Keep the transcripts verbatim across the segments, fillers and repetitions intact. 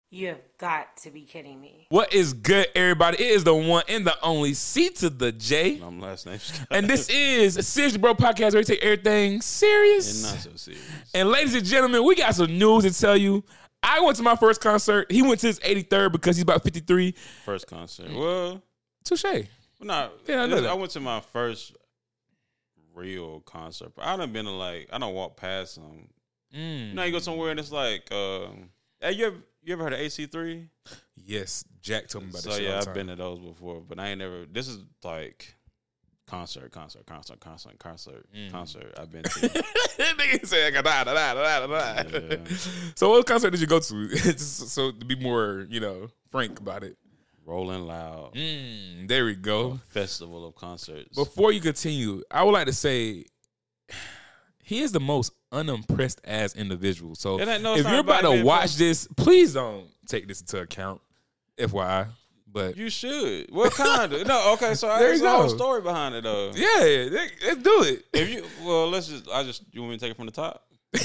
You have got to be kidding me. What is good, everybody? It is the one and the only C to the J. I'm last name Scott. And this is a Seriously Bro podcast where we take everything serious. And not so serious. And ladies and gentlemen, we got some news to tell you. I went to my first concert. He went to his eighty-third because he's about fifty-three. First concert. Well, touche. Well, nah, Yeah, I know that. I went to my first real concert. I done been to like, I don't walk past them. Mm. You know, you go somewhere and it's like, um, hey, you ever, you ever heard of A C three? Yes, Jack told me about So that shit all yeah, the I've time. been to those before, but I ain't never. This is like concert, concert, concert, concert, concert, Mm. concert. I've been to. Nigga said, da, da, da, da, da, da. Yeah. So what concert did you go to? Just so to be more, you know, frank about it. Rolling Loud. Mm, there we go. Festival of concerts. Before you continue, I would like to say he is the most unimpressed ass individual. So It ain't- no, it's if not you're about about to being watch impressed. this, please don't take this into account. F Y I. But You should. What kind of? No, okay. So There there's you a whole go. story behind it though. yeah, let's do it. If you, well, let's just. I just. You want me to take it from the top?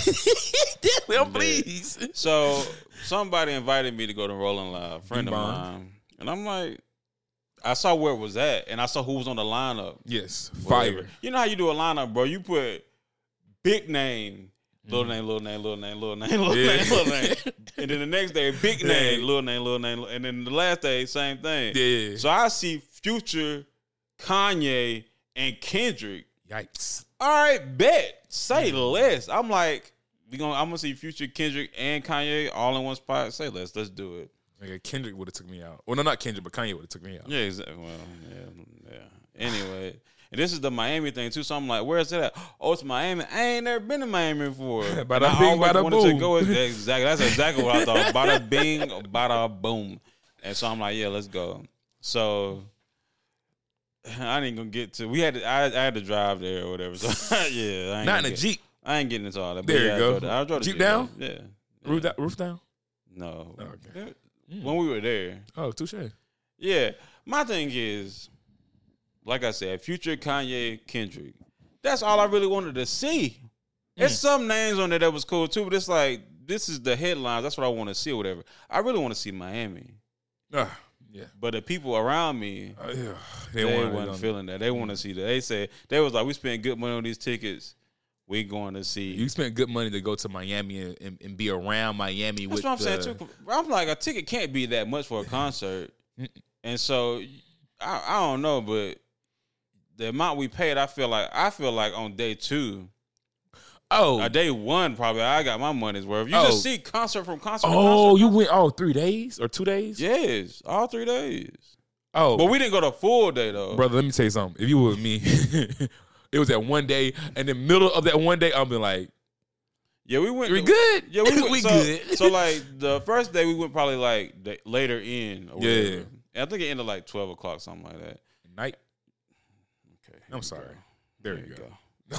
Well, please. So somebody invited me to go to Rolling Loud, a friend of Bond. mine, and I'm like, I saw where it was at, and I saw who was on the lineup. Yes, Whatever. fire. You know how you do a lineup, bro? You put big name, little Mhm. name, little name, little name, little name, little Yeah. name, little name, and then the next day, big name, Yeah. little name, little name, and then the last day, same thing. Yeah. So I see Future, Kanye, and Kendrick. Yikes. All right, bet. Say Mm. less. I'm like, we gonna. I'm gonna see Future, Kendrick, and Kanye all in one spot. Say less. Let's do it. Nigga, Kendrick would have took me out. Well, no, not Kendrick, but Kanye would have took me out. Yeah, exactly. Well, yeah, yeah. Anyway, and this is the Miami thing too. So I'm like, where's it at? Oh, it's Miami. I ain't never been to Miami before. Bada And I bing, always bada wanted boom. to go. Exactly. That's exactly what I thought. Bada bing, bada boom. And so I'm like, yeah, let's go. So I ain't gonna get to. We had to. I, I had to drive there or whatever. So yeah, I ain't Not in gonna a get- Jeep. I ain't getting into all that. But There you yeah, I go. drove the- I drove the Jeep down? Yeah. yeah. Roof, down, roof down? No. Oh, okay. Mm. When we were there. Oh, touche. Yeah. My thing is, like I said, Future, Kanye, Kendrick. That's all I really wanted to see. There's some names on there that was cool too, but it's like, this is the headlines. That's what I want to see or whatever. I really want to see Miami. Ah, yeah. But the people around me, Uh, yeah. they, wanted it weren't on- feeling that. They want to see that. They said, they was like, we spent good money on these tickets. We going to see. You spent good money to go to Miami and, and, and be around Miami That's with what I'm the, saying too. I'm like, a ticket can't be that much for a concert, and so I, I don't know, but the amount we paid, I feel like I feel like on day two, Oh, uh, day one probably I got my money's worth. You Oh. just see concert from concert. from oh, concert. you went all three days or two days? Yes, all three days. Oh, But we didn't go the full day though. brother, let me tell you something. If you were with me, it was that one day, and in the middle of that one day, I'll be like, Yeah, we went. we good? Yeah, we, went, we so, good. So like the first day we went probably like the, later in. Or Yeah. whatever. And I think it ended like twelve o'clock, something like that. Night. Okay, here I'm we sorry. go. There There you go.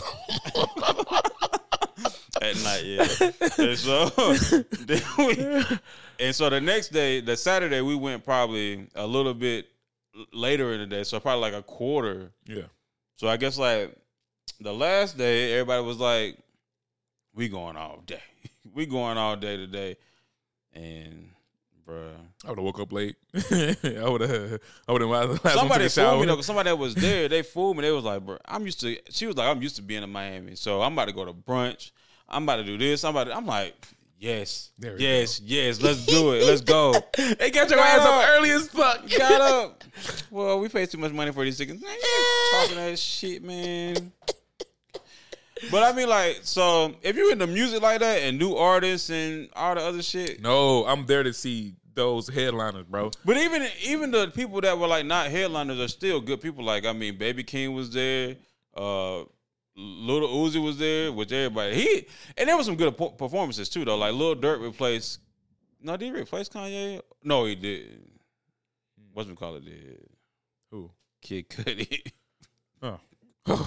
At night, yeah. And so, then we, and so the next day, the Saturday, we went probably a little bit later in the day, so probably like a quarter. Yeah. So I guess like the last day, everybody was like, "We going all day. We going all day today," and bruh. I would have woke up late. I would have. I would have. Somebody fooled me though. 'Cause somebody that was there, they fooled me. They was like, "Bro, I'm used to." She was like, "I'm used to being in Miami, so I'm about to go to brunch. I'm about to do this. I'm about to." I'm like, "Yes, There we yes, yes. Let's do it. Let's go." They got your Got ass up up. early as fuck. Got up. Well, we paid too much money for these tickets. Man, you talking that shit, man. But I mean, like, so if you into music like that and new artists and all the other shit, No, I'm there to see those headliners, bro. but even even the people that were like not headliners are still good people. Like, I mean, Baby King was there, uh, Little Uzi was there, which everybody he and there was some good po- performances too, though. Like Lil Durk replaced. No, did he replace Kanye? No, he did. What's we call it? Did Who? Kid Cudi? Oh.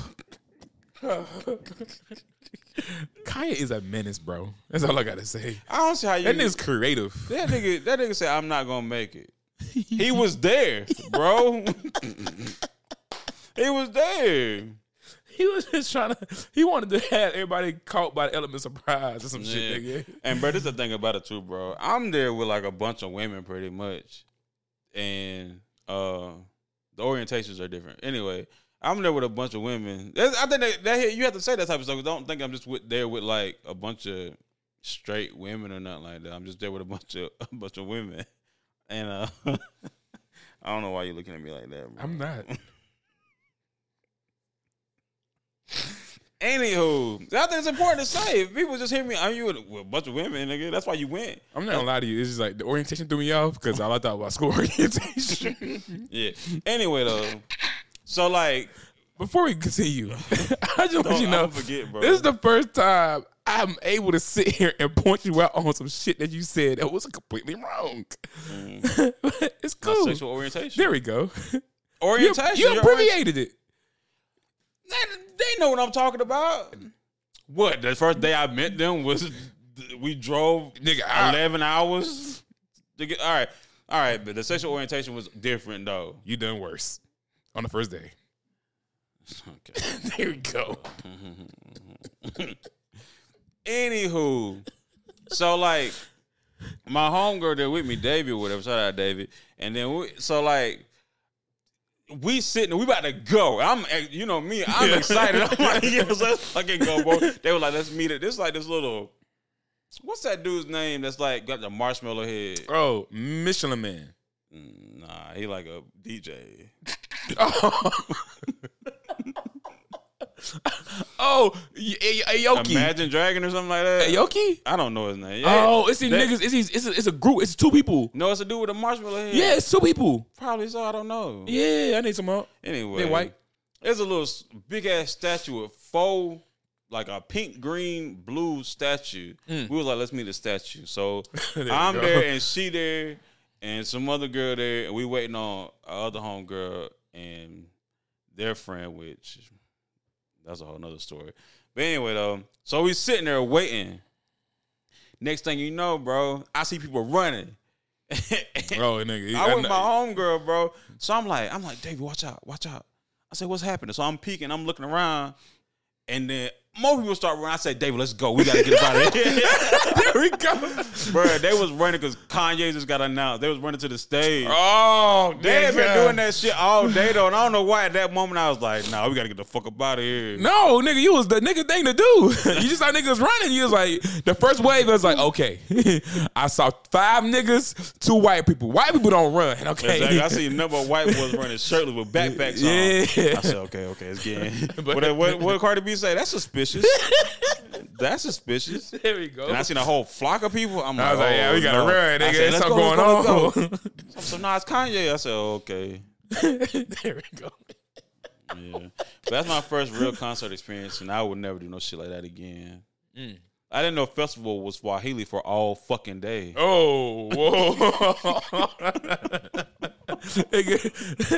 Kanye is a menace, bro. That's all I gotta say. I don't see how you. That nigga's creative. That nigga, that nigga said, "I'm not gonna make it." He was there, bro. He was there. he was just trying to. He wanted to have everybody caught by the element of surprise or some Yeah. shit. Nigga. And bro, this is the thing about it too, bro. I'm there with like a bunch of women, pretty much, and uh, the orientations are different. Anyway, I'm there with a bunch of women. That's, I think that, that you have to say that type of stuff. Don't think I'm just with, there with like a bunch of straight women or nothing like that. I'm just there with a bunch of a bunch of women, and uh, I don't know why you're looking at me like that, bro. I'm not. Anywho, I think it's important to say. If people just hear me, I'm you with a bunch of women, nigga. That's why you went. I'm not gonna lie to you. It's just like the orientation threw me off because all I thought about school orientation. Yeah. Anyway, though, so like, Before we continue, I just want Don't- you to know I'ma forget, bro. this is the first time I'm able to sit here and point you out on some shit that you said that was completely wrong. Mm. It's my cool. sexual orientation. There we go. You, Orientation. you your abbreviated it. orient- They, they know what I'm talking about. What? The first day I met them was we drove Nigga, I- eleven hours. To get, all right, all right, but the sexual orientation was different though. You done worse on the first day. Okay. There we go. Anywho, so like my homegirl there with me, David, whatever. Shout out David. And then we, so like we sitting, we about to go. I'm, you know me, I'm Yeah. excited. I'm like, yes, let's fucking go, bro. They were like, let's meet it. This like this little, what's that dude's name? That's like got the marshmallow head. Oh, Michelin Man. Mm, Nah, he like a D J. Oh, oh, y- y- Aoki. Imagine Dragon or something like that. Aoki? I don't know his name. Yeah. Oh, it's these That- niggas. It's these, it's a, it's a group. It's two people. No, it's a dude with a marshmallow head. Yeah, it's two people. Probably so. I don't know. Yeah, I need some help. Anyway, They white. There's a little big ass statue of faux, like a pink, green, blue statue. Mm. We was like, let's meet the statue. So There you I'm go. there and she there and some other girl there, and we waiting on our other homegirl and their friend, which that's a whole nother story. But anyway, though, so we sitting there waiting. Next thing you know, bro, I see people running. Oh, nigga. I with know- my homegirl, bro. So I'm like, I'm like, David, watch out, watch out. I said, what's happening? So I'm peeking, I'm looking around, and then more people start running. I said, David, let's go. We gotta get up out of here. There we go. Bro, they was running because Kanye just got announced. They was running to the stage. Oh, They had been nigga. doing that shit all day though, and I don't know why at that moment I was like, nah, we gotta get the fuck up out of here. No, nigga, you was the nigga thing to do. You just saw niggas running. You was like, the first wave was like, okay. I saw five niggas, two white people. White people don't run, okay? Exactly. I see a number of white boys running shirtless with backpacks Yeah. on. I said, okay, okay, it's getting. But- what, what, what Cardi B say? That's suspicious. That's suspicious. There we go. And I seen a whole flock of people. I'm I like, was like, yeah, we oh, gotta no. run, I nigga. said, There's let's something go, going let's go, let's on. go. So now it's Kanye. I said, oh, okay. There we go. Yeah. But that's my first real concert experience, and I would never do no shit like that again. Mm. I didn't know festival was Swahili for all fucking day. Oh, whoa. Nigga.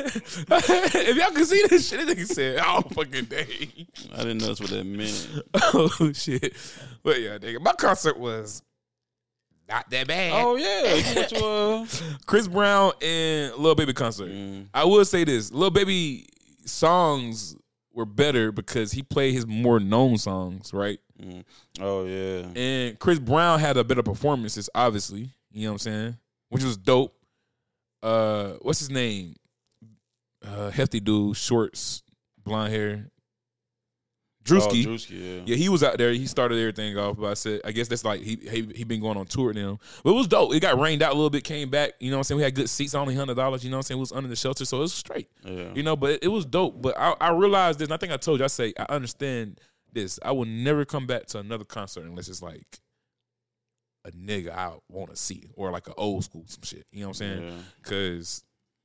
If y'all can see this shit, this nigga said, all fucking day. I didn't know that's what that meant. Oh, shit. But yeah, nigga, my concert was not that bad. Oh, yeah. You went to a... Chris Brown and Lil Baby concert. Mm. I will say this: Lil Baby songs were better because he played his more known songs, right? Mm. Oh, yeah. And Chris Brown had a better performances, obviously. You know what I'm saying? Which was dope. Uh, what's his name? Uh, hefty dude, shorts, blonde hair. Drewski. Oh, Drewski, yeah. Yeah, he was out there. He started everything off. But I said, I guess that's like he he he been going on tour now. But it was dope. It got rained out a little bit, came back. You know what I'm saying? We had good seats, only hundred dollars. You know what I'm saying? We was under the shelter, so it was straight. Yeah. You know, but it, it was dope. But I, I realized this, and I think I told you, I say, I understand this. I will never come back to another concert unless it's like a nigga I want to see or like an old school some shit. You know what I'm saying? Yeah. Because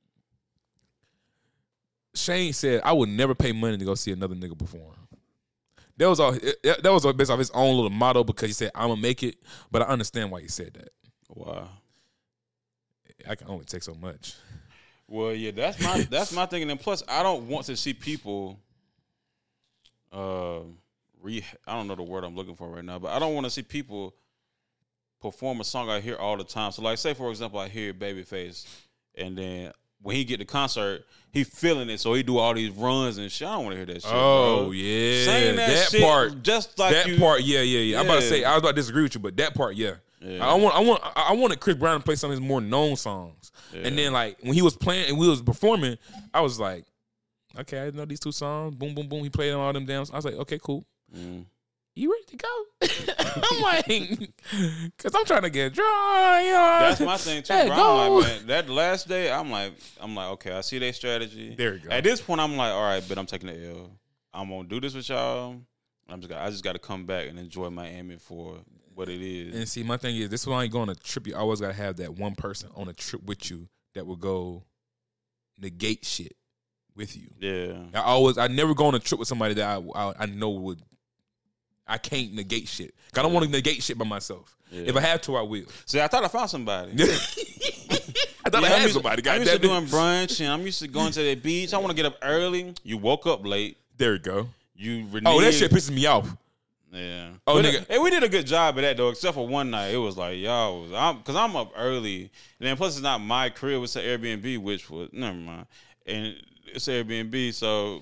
Shane said, I would never pay money to go see another nigga perform. That was all. That was all based off his own little motto because he said, I'm going to make it. But I understand why he said that. Wow. I can only take so much. Well, yeah, that's my that's my thinking. And plus, I don't want to see people. Uh, re. I don't know the word I'm looking for right now, but I don't want to see people perform a song I hear all the time. So, like, say for example, I hear Babyface, and then when he get the concert, he feeling it, so he do all these runs and shit. I don't want to hear that shit. Oh bro. yeah, Saying that, that shit part, just like that you, part, yeah, yeah, yeah. I'm about to Yeah. say I was about to disagree with you, but that part, yeah. Yeah. I want, I want, I wanted Chris Brown to play some of his more known songs, Yeah. and then like when he was playing and we was performing, I was like, okay, I know these two songs. Boom, boom, boom. He played all them down. I was like, okay, cool. Mm. You ready to go? I'm like, cause I'm trying to get dry. You know? That's my thing too, Hey, bro. go. I'm like, man, that last day, I'm like, I'm like, okay, I see their strategy. There you go. At this point, I'm like, all right, but I'm taking the L. I'm gonna do this with y'all. I'm just, got, I just got to come back and enjoy Miami for what it is. And see, my thing is, this is why I ain't going on a trip. You always gotta have that one person on a trip with you that will go negate shit with you. Yeah, I always, I never go on a trip with somebody that I, I, I know would. I can't negate shit. I don't want to negate shit by myself. Yeah. If I have to, I will. See, I thought I found somebody. I thought Yeah, I I'm had used, somebody. I'm used to goddamn doing it. brunch and I'm used to going to the beach. I want to get up early. You woke up late. There you go. You reneged. Oh, that shit pisses me off. Yeah. Oh, But nigga. it- and we did a good job of that though, except for one night. It was like y'all was I'm because I'm up early, and then plus it's not my crib. It's an Airbnb, which was never mind, and it's Airbnb, so.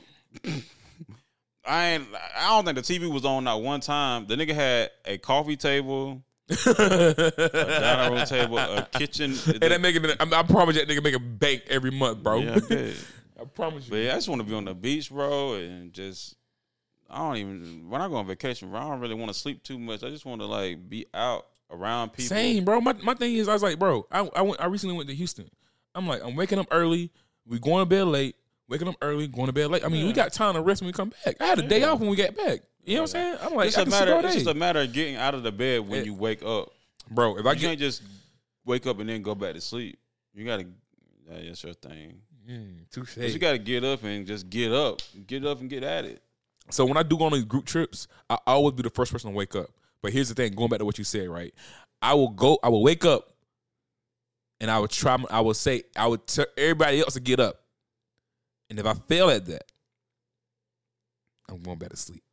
I ain't. I don't think the T V was on that one time. The nigga had a coffee table, a dining room table, a kitchen. And that nigga, I, I promise that nigga make a bank every month, bro. Yeah, I bet. I promise But you. yeah, I just want to be on the beach, bro, and just. I don't even when I go on vacation, bro. I don't really want to sleep too much. I just want to like be out around people. Same, bro. My my thing is, I was like, bro, I I went. I recently went to Houston. I'm like, I'm waking up early. We going to bed late. Waking up early, going to bed late. I mean, Yeah. we got time to rest when we come back. I had a day off when we got back. You know what I'm saying? I'm like, It's I a can sleep matter. all It's just day. a matter of getting out of the bed when It- you wake up. Bro, if I You get can't just wake up and then go back to sleep. You gotta. Yeah, that's your thing. mm, touche. 'Cause you gotta get up and just get up, get up and get at it. So when I do go on these group trips, I always be the first person to wake up. But here's the thing, going back to what you said, right? I will go, I will wake up, and I would try. I would say, I would tell everybody else to get up, and if I fail at that, I'm going back to sleep.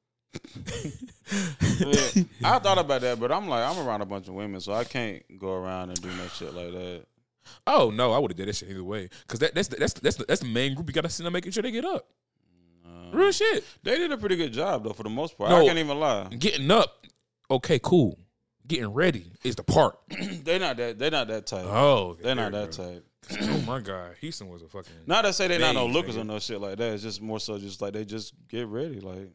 Yeah, I thought about that, but I'm like, I'm around a bunch of women, so I can't go around and do no shit like that. Oh no, I would have did that shit either way. Cause that, that's the, that's the, that's the, that's the main group you gotta sit there making sure they get up. Um, Real shit. They did a pretty good job though, for the most part. No. I can't even lie. Getting up, okay, cool. Getting ready is the part. They not that. They not that type. Oh, They're not there that you go. type. Oh my god, Houston was a fucking. Not to say they not no Babe, lookers nigga. or no shit like that. It's just more so just like they just get ready. Like,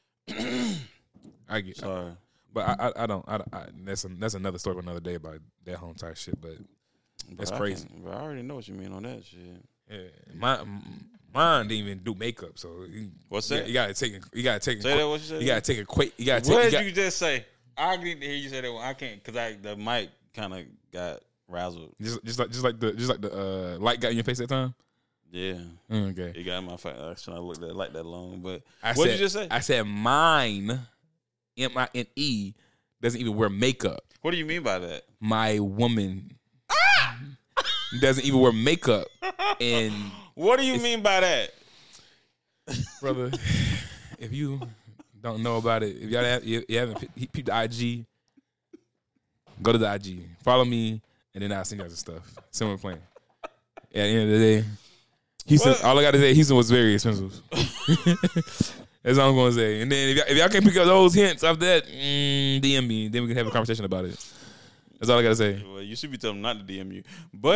I get, sorry. but I, I, I don't. I, I, that's a, that's another story for another day about that home type shit. But that's But I crazy. can't- But I already know what you mean on that shit. yeah, my mine didn't even do makeup, so you, What's you, that? you gotta take. A, you gotta take. A, Say that what you said? You gotta take a quick. You gotta take. What you did got- you just say? I didn't hear you say that one. I can't because I the mic kind of got razzled. just, just like just like the just like the uh, light got in your face that time. Yeah, Mm, okay. it got in my face. I should not look that like that long. But I what said, did you just say? I said mine, M I N E, doesn't even wear makeup. What do you mean by that? My woman doesn't even wear makeup, and What do you mean by that? brother, if you don't know about it, if y'all have, you, you haven't pe- peeped the I G, go to the I G, follow me, and then I'll send you guys the stuff. Similar plan. At the end of the day, Houston. What? All I got to say, Houston was very expensive. That's all I'm going to say. And then if y'all, if y'all can't pick up those hints after that, mm, D M me. Then we can have a conversation about it. That's all I got to say. Well, you should be telling them not to D M you. But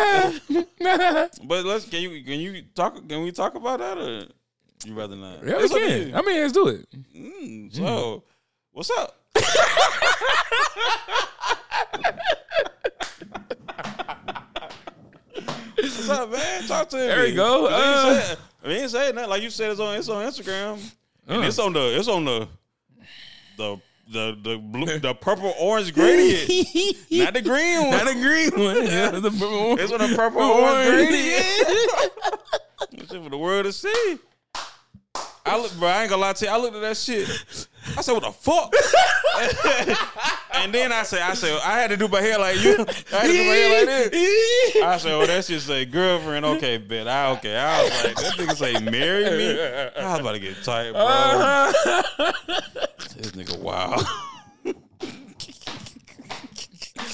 but let's can you can you talk can we talk about that or you rather not? Yeah, we It's up to can. you. I mean, let's do it. Mm, so what's up? What's up, man? Talk to me. There you go. I Uh, ain't say, I ain't saying that. Like you said, it's on it's on Instagram. And Uh. it's on the it's on the the the the blue the purple orange gradient. Not the green one. Not a green one. Yeah, the purple one. It's on the purple Orange. orange gradient. It's for the world to see. I look, bro. I ain't gonna lie to you. I looked at that shit. I said, "What the fuck?" And then I said, "I said I had to do my hair like you. I had to do my hair like this." I said, "Oh, that shit say girlfriend." Okay, bet. I okay. I was like, that nigga say marry me. I was about to get tight, bro. This nigga, wow.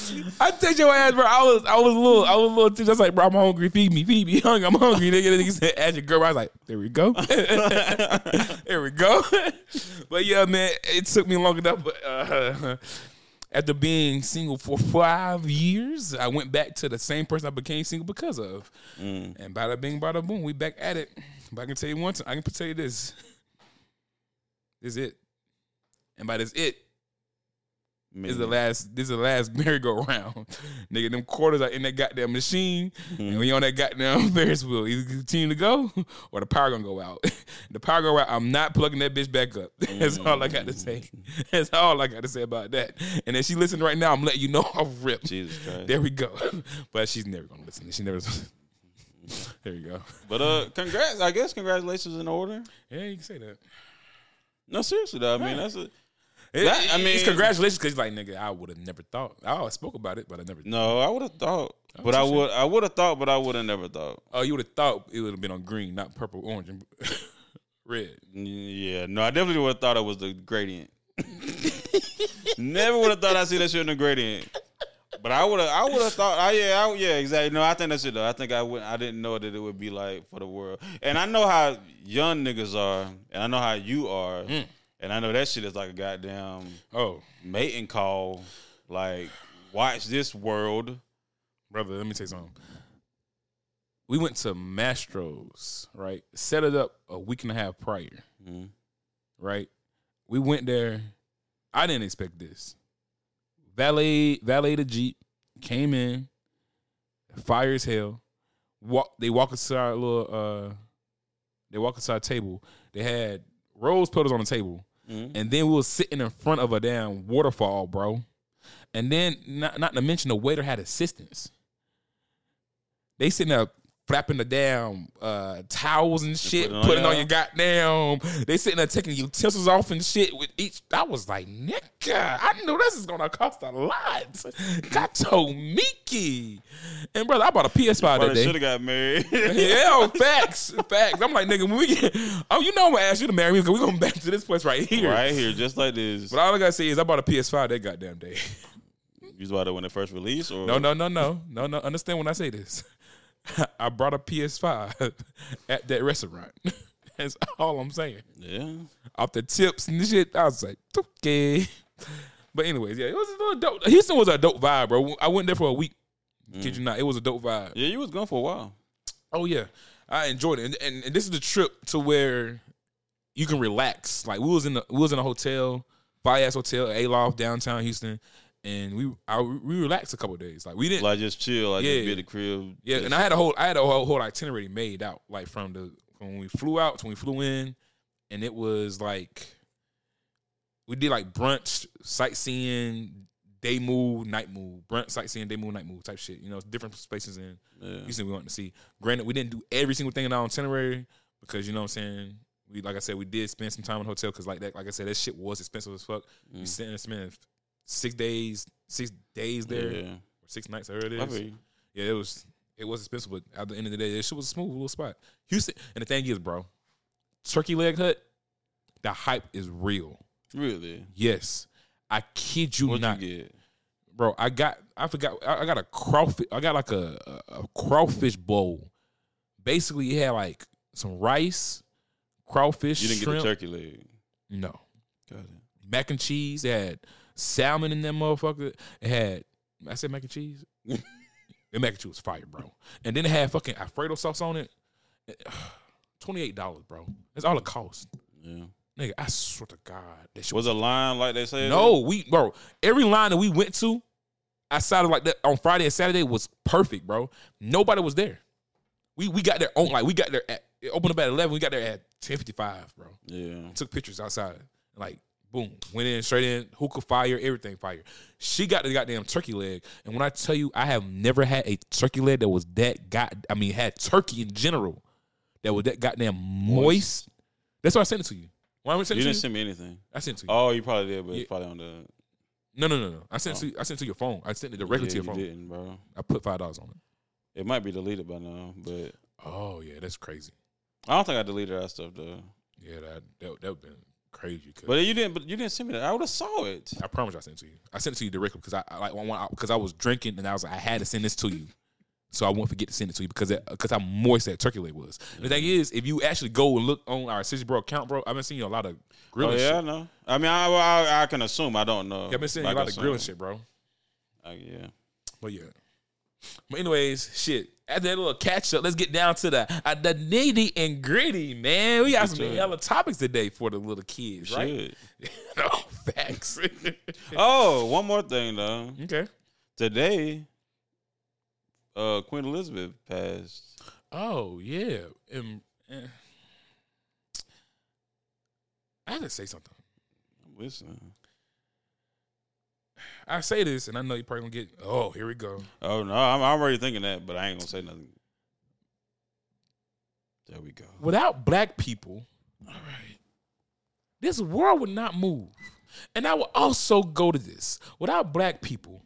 I tell your ass, bro. I was, I was a little, I was a little. Too, I was like, bro, I'm hungry. Feed me, feed me. Hungry, I'm hungry. Nigga, nigga said, ask your girl. I was like, there we go, there we go. But yeah, man, it took me long enough. But uh, after being single for five years, I went back to the same person I became single because of. Mm. And bada bing, bada boom, we back at it. But I can tell you one thing. I can tell you this. This is it. And by this it. This is the last. This is the last merry-go-round, nigga. Them quarters are in that goddamn machine, mm-hmm. and when you on that goddamn Ferris wheel, either continue to go or the power gonna go out. The power go out. I'm not plugging that bitch back up. That's all I got to say. That's all I got to say about that. And if she listening right now, I'm letting you know I'm ripped. Jesus Christ. There we go. But she's never gonna listen. She never. There you go. But uh, congrats. I guess congratulations in order. Yeah, you can say that. No, seriously though. I mean, that's a. It, that, I mean, it's congratulations because like nigga, I would have never thought. I always spoke about it, but I never. No, I would have thought, but I would. I would have thought, but I would have never thought. Oh, you would have thought it would have been on green, not purple, orange, and red. Yeah, no, I definitely would have thought it was the gradient. Never would have thought I see that shit in the gradient. But I would have. I would have thought. I, yeah, I, yeah, exactly. No, I think that's it though. I think I would. I didn't know that it would be like for the world. And I know how young niggas are, and I know how you are. Mm. And I know that shit is like a goddamn oh mating call. Like, watch this world. Brother, let me tell you something. We went to Mastro's, right? Set it up a week and a half prior, mm-hmm. right? We went there. I didn't expect this. Valet, valet the Jeep, came in, fire as hell. Walk, they walk us to our little, uh, they walk us to our table. They had rose petals on the table. Mm-hmm. And then we were sitting in front of a damn waterfall, bro. And then, not, not to mention, the waiter had assistants. They sitting there flapping the damn uh, towels and shit, putting, putting on, on your goddamn. They sitting there taking utensils off and shit with each. I was like, nigga, I knew this is gonna cost a lot. Gato Miki. And brother, I bought a P S five that day. Should have got married. Yeah, facts, facts. I'm like, nigga, when we get, oh, you know I'm gonna ask you to marry me because we're going back to this place right here, right here, just like this. But all I gotta say is I bought a P S five that goddamn day. You bought it when it first released, or no, no, no, no, no, no. Understand when I say this. I brought a P S five at that restaurant. That's all I'm saying. Yeah. Off the tips and shit, I was like, okay. But anyways, yeah, it was a little dope. Houston was a dope vibe, bro. I went there for a week. Mm. Kid you not, it was a dope vibe. Yeah, you was gone for a while. Oh yeah, I enjoyed it, and, and, and this is the trip to where you can relax. Like we was in the we was in a hotel, fire ass hotel, Aloft downtown Houston. And we I, we relaxed a couple of days. Like we didn't like just chill, like yeah, just be at the crib. Yeah, just. And I had a whole I had a whole, whole itinerary made out, like from the from when we flew out to when we flew in, and it was like we did like brunch, sightseeing, day move, night move, brunch, sightseeing, day move, night move type shit. You know, different spaces in yeah. Houston we wanted to see. Granted, we didn't do every single thing in our itinerary because you know what I'm saying. We like I said, we did spend some time in the hotel because like that, like I said, that shit was expensive as fuck. Mm. We sitting and spending six days, six days there, yeah. or six nights, however it is. Yeah, it was it was expensive, but at the end of the day, it shit was a smooth little spot. Houston, and the thing is, bro, Turkey Leg Hut, the hype is real. Really? Yes, I kid you What'd not, you get? Bro. I got, I forgot, I got a crawfish. I got like a, a, a crawfish bowl. Basically, it had like some rice, crawfish. You didn't shrimp. get the turkey leg. No. Got it. Mac and cheese. It had salmon in that motherfucker. It had, I said mac and cheese. The mac and cheese was fire, bro. And then it had fucking Alfredo sauce on it. twenty-eight dollars, bro. That's all it cost. Yeah. Nigga, I swear to God. That shit was, was a line like they said? No, we, bro, every line that we went to outside of like that on Friday and Saturday was perfect, bro. Nobody was there. We we got there on, like, we got there at, it opened up at eleven. We got there at ten fifty-five, bro. Yeah. Took pictures outside. Like, boom, went in, straight in, hookah fire, everything fire. She got the goddamn turkey leg. And when I tell you, I have never had a turkey leg that was that, god, I mean, had turkey in general that was that goddamn moist. moist. That's why I sent it to you. Why would I send it you to didn't you? send me anything. I sent it to you. Oh, you probably did, but yeah. it's probably on the... No, no, no, no. I sent, oh. it to, I sent it to your phone. I sent it directly yeah, to your you phone. didn't, bro. I put five dollars on it. It might be deleted by now, but... Oh, yeah, that's crazy. I don't think I deleted that stuff, though. Yeah, that that, that would been crazy. Cause But you didn't. But you didn't send me that. I would have saw it. I promise I sent it to you. I sent it to you directly because I, I like because I was drinking and I was like I had to send this to you, so I won't forget to send it to you because because how moist that turkey leg was. And the thing is, if you actually go and look on our Sixty Bro account, bro, I've been seeing you a lot of grilling. Oh yeah, shit. I know. I mean, I, I I can assume. I don't know. Yeah, I've been seeing you a lot of grilling shit, bro. Uh, yeah. But yeah. But anyways, shit. After that little catch up, let's get down to the uh, the nitty and gritty, man. We got some hella topics today for the little kids, right? No facts. Oh, one more thing though. Okay. Today, uh, Queen Elizabeth passed. Oh yeah. Um, eh. I had to say something. I'm listening. I say this, and I know you're probably gonna get. Oh, here we go. Oh no, I'm already thinking that, but I ain't gonna say nothing. There we go. Without black people, all right, this world would not move. And I will also go to this. Without black people,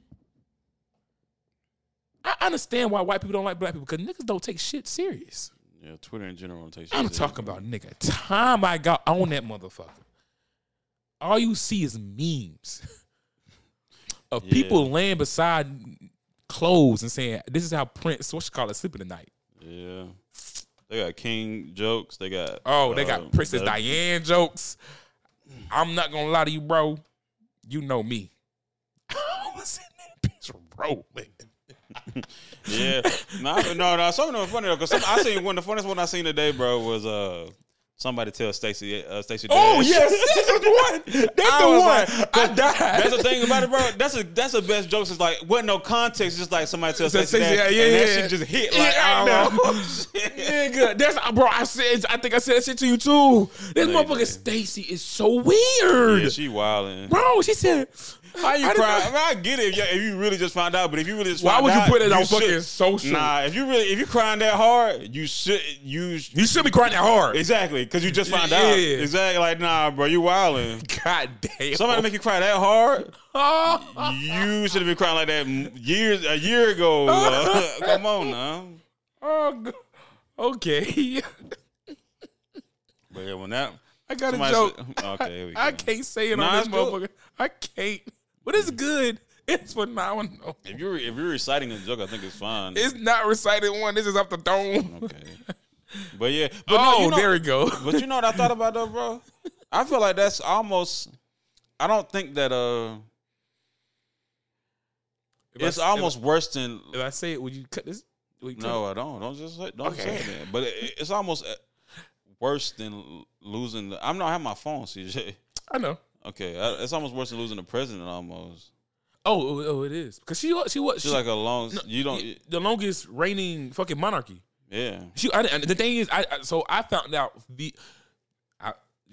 I understand why white people don't like black people because niggas don't take shit serious. Yeah, Twitter in general don't take shit I'm serious. talking about nigga. Time I got on that motherfucker, all you see is memes of Yeah. people laying beside clothes and saying, "This is how Prince, what you call it, sleeping tonight." Yeah. They got King jokes. They got Oh, they uh, got Princess the- Diane jokes. I'm not gonna lie to you, bro. You know me. I was in that bitch rolling. Yeah. No, no, no. Something was funny though, because I seen one. The funniest one I seen today, bro, was uh somebody tell Stacey, uh, Stacey. Oh Dash. yes, that's the one. That's I the was one. like, I died. That's the thing about it, bro. That's a that's the best jokes. It's like what no context. Just like somebody tells So Stacey, Stacey, Dash, yeah, and yeah, that yeah. shit just hit Yeah, like I I know. don't know. Shit. Nigga, that's bro. I said, I think I said that shit to you too. This Nigga. motherfucker Stacy is so weird, Yeah, she wildin'. bro. She said, How you I didn't cry? know- I, mean, I get it if you, if you really just find out, but if you really just Why find would you out, put it on should- fucking social? Nah, if you really if you crying that hard, you should you You should be crying that hard. exactly because you just found Yeah. out. Exactly, like nah, bro, you wildin'. God damn. Somebody make you cry that hard, Oh. you should have been crying like that m- years a year ago. Uh, come on now. Oh, go- okay. But yeah, when that I got a somebody joke. said- okay, here we go. I can't say it Nah, on this it's good. motherfucker. I can't. But it's good. It's for now. No. If you're if you're reciting a joke, I think it's fine. It's not recited one. This is off the dome. Okay. But yeah, but Oh, no, you know, there we go. But you know what I thought about though, bro? I feel like that's almost. I don't think that uh. If I- It's almost worse than. If I say it, would you cut this? Would you cut No, I don't. Don't just say. Don't Okay. say that. But it, it's almost uh, worse than losing. The, I'm not having my phone, C J. it? I know. Okay, I, it's almost worse than losing the president. Almost. Oh, oh, oh, it is because she she was She's she, like a long. no, you don't. the longest reigning fucking monarchy. Yeah. She. I, and the thing is, I, I so I found out the. I,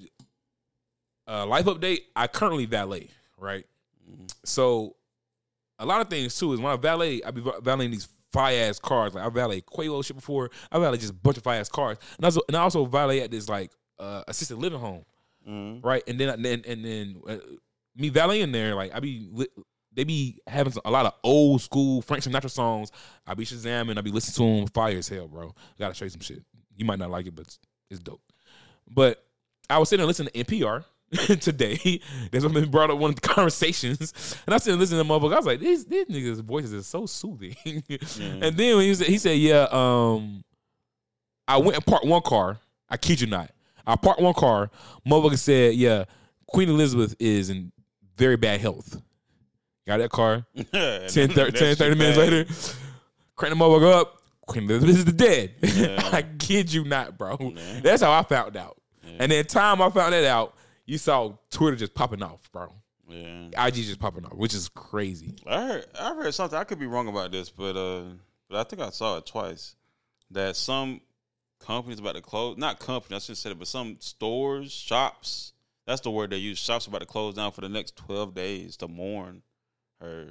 uh, life update. I currently valet, right? Mm-hmm. So, a lot of things too is when I valet, I be valeting these fire ass cars. Like I valet Quavo shit before. I valet just a bunch of fire ass cars, and also and I also valet at this like uh, assisted living home, Mm-hmm. right? And then and then and then uh, me valeting there, like I be li- they be having some, a lot of old school Frank Sinatra songs. I be shazamming, I be listening to them fire as hell, bro. I gotta show you some shit. You might not like it, but it's, it's dope. But I was sitting there listening to N P R today. That's what been brought up one of the conversations. And I was sitting listening to motherfucker. I was like, these these niggas' voices are so soothing. Mm-hmm. And then when he said, he said, yeah, um, I went and parked one car. I kid you not. I parked one car. Motherfucker said, yeah, Queen Elizabeth is in very bad health. Got that car. ten, thirty, ten, thirty minutes later, crank the motherfucker up. Queen Elizabeth is the dead. Yeah. I kid you not, bro. Yeah. That's how I found out. Yeah. And then time I found that out, you saw Twitter just popping off, bro. Yeah. I G just popping off, which is crazy. I heard I heard something. I could be wrong about this, but uh, but I think I saw it twice. That some companies about to close. Not companies, I shouldn't say it, but some stores, shops. That's the word they use. Shops about to close down for the next twelve days to mourn her.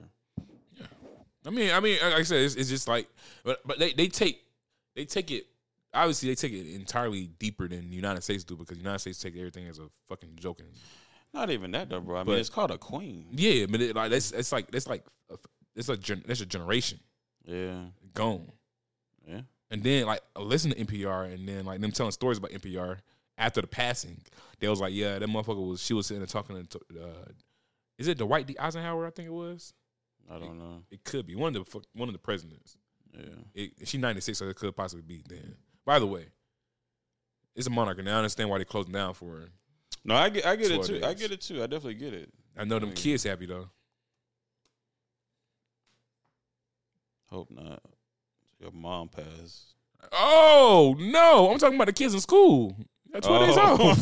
I mean, I mean, like I said, it's, it's just like, but but they, they take they take it. Obviously, they take it entirely deeper than the United States do because the United States take everything as a fucking joke. And, Not even that though, bro. I But- mean, it's called a queen. yeah, but it, like that's it's like it's like a, it's a gen, that's a generation Yeah, gone. yeah. And then like I listen to N P R and then like them telling stories about N P R after the passing, they was like, yeah, that motherfucker was. She was sitting there talking to. Uh, is it Dwight D. Eisenhower? I think it was. I don't know. It, it could be one of the one of the presidents. Yeah. It, she's ninety-six, so it could possibly be then. By the way, it's a monarch, and I understand why they're closing down for her. No, I get, I get it twelve too. days. I get it too. I definitely get it. I know them Yeah. kids happy though. Hope not. Your mom passed. Oh no, I'm talking about the kids in school. Got twelve days off.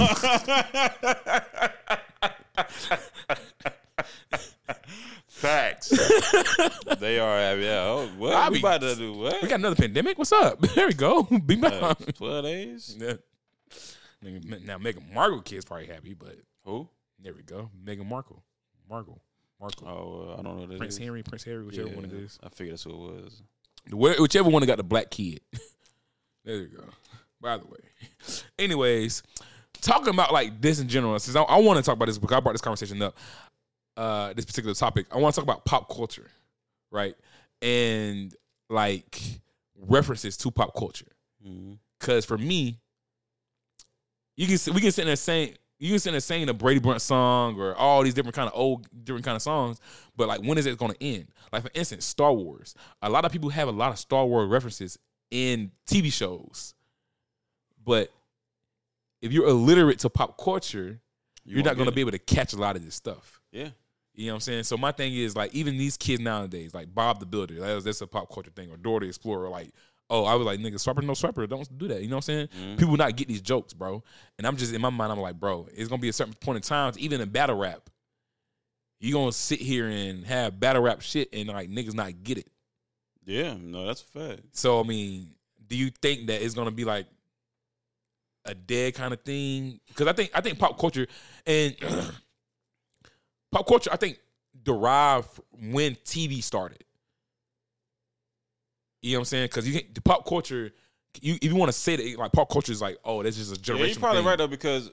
Facts. They are happy. Yeah. Oh, what? I We be- about to do what? We got another pandemic. What's up? There we go. Be Uh, back. Twelve days. Yeah. Nigga, now Meghan Markle kids probably happy, but Who? there we go. Meghan Markle, Markle, Markle, Oh, uh, I don't know. What that Prince is. Henry, Prince Harry, whichever Yeah, one it is. I figured that's who it was. Where- Whichever one that got the black kid. There you go. By the way, anyways, talking about like this in general, since I, I want to talk about this because I brought this conversation up. Uh, this particular topic, I want to talk about pop culture, right? And like references to pop culture. Mm-hmm. Because for me, you can we can sit there saying you can sit there saying a Brady Bunch song or all these different kind of old different kind of songs, but like when is it going to end? Like for instance, Star Wars. A lot of people have a lot of Star Wars references in T V shows, but if you're illiterate to pop culture, You you're not won't going to get be able to catch a lot of this stuff. Yeah. You know what I'm saying? So my thing is like even these kids nowadays, like Bob the Builder, that's, that's a pop culture thing, or Dora the Explorer, like. Oh, I was like, nigga, swapper, no swapper. Don't do that. You know what I'm saying? Mm-hmm. People not get these jokes, bro. And I'm just, in my mind, I'm like, bro, it's going to be a certain point in time, even in battle rap, you going to sit here and have battle rap shit and, like, niggas not get it. Yeah. No, that's a fact. So, I mean, do you think that it's going to be, like, a dead kind of thing? Because I think, I think pop culture and pop culture, I think, derived when T V started. You know what I'm saying? Because you get the pop culture, you if you want to say that like pop culture is like, oh, that's just a generation. Yeah, you're probably thing. right though because.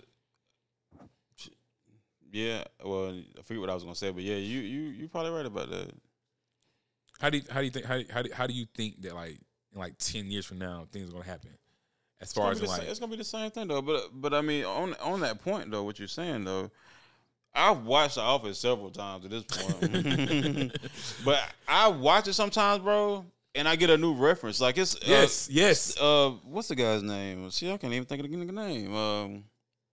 Yeah, well, I forget what I was gonna say, but yeah, you you you probably right about that. How do you, how do you think how do, how do, how do you think that like in like ten years from now things are gonna happen? As far as It's gonna, be the like, sa- it's gonna be the same thing though. But but I mean, on on that point though, what you're saying though, I've watched The Office several times at this point. But I watch it sometimes, bro, and I get a new reference. Like it's yes, uh, yes, Uh, what's the guy's name? See, I can't even think of the nigga name. Um,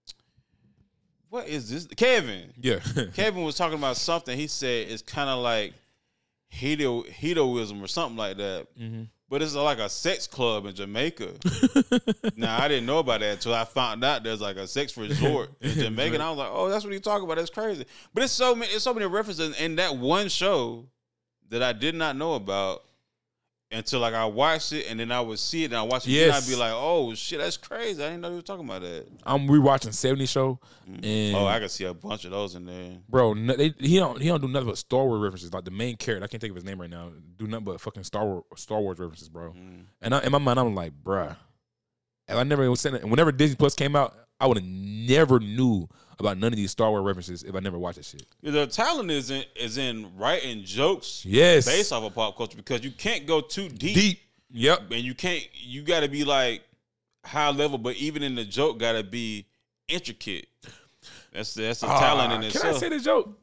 what is this? Kevin. yeah. Kevin was talking about something. He said it's kind of like hedo hedoism or something like that. Mm-hmm. But it's like a sex club in Jamaica. Now, I didn't know about that until I found out there's like a sex resort in Jamaica. And I was like, oh, that's what he's talking about. That's crazy. But it's so many, it's so many references in that one show that I did not know about until like I watched it and then I would see it and I watch it again. Yes. I'd be like, oh, shit, that's crazy. I didn't know he was talking about that. I'm rewatching seventies show, and Oh, I can see a bunch of those in there. bro, no, they, he don't he don't do nothing but Star Wars references. Like the main character, I can't think of his name right now. Do nothing but fucking Star Wars Star Wars references, bro. Mm. And I, in my mind, I'm like, bruh. If I never was saying, whenever Disney Plus came out, I would have never knew about none of these Star Wars references if I never watched that shit. The talent is in is in writing jokes Yes, based off of pop culture because you can't go too deep. deep. Yep. And you can't, you got to be like high level, but even in the joke, got to be intricate. That's that's a talent in Ah, itself. Can I say the joke?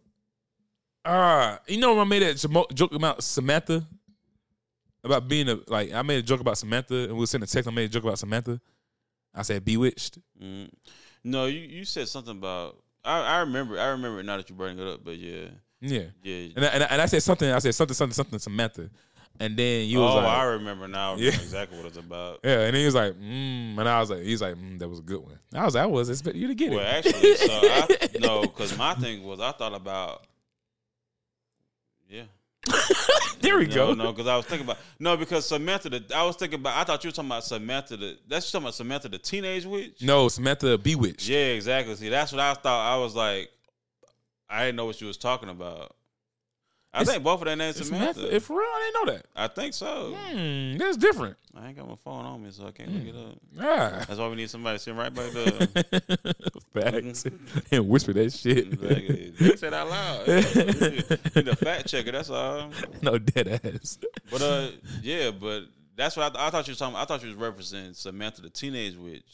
Ah, you know when I made that jamo- joke about Samantha, about being a like I made a joke about Samantha, and we were sending a text. I made a joke about Samantha. I said bewitched. Mm. No, you, you said something about. I, I remember. I remember it now that you bring it up. But yeah, Yeah, yeah. and I, and I, and I said something. I said something, something, something Samantha, and then you was oh, like, I remember now. I remember Yeah. exactly what it's about. yeah, and then he was like, mm, and I was like, he's like, mm, that was a good one. I was like, I was expecting you to get Well, it. actually, so I no, because my thing was I thought about. Yeah. There we no, go. No, because I was thinking about no, because Samantha. The, I was thinking about. I thought you were talking about Samantha. The, that's you talking about Samantha, the teenage witch. No, Samantha bewitched. Yeah, exactly. See, that's what I thought. I was like, I didn't know what you was talking about. I It's- think both of their names It's Samantha. Samantha. If for real, I didn't know that. I think so. Hmm, that's different. I ain't got my phone on me, so I can't look it up. Ah. That's why we need somebody sitting right by the. Facts. And whisper that shit. Exactly. They said out loud. Need a fact checker. That's all. No dead ass. But uh, yeah, but that's what I, th- I thought you was talking. I thought you was referencing Samantha, the teenage witch.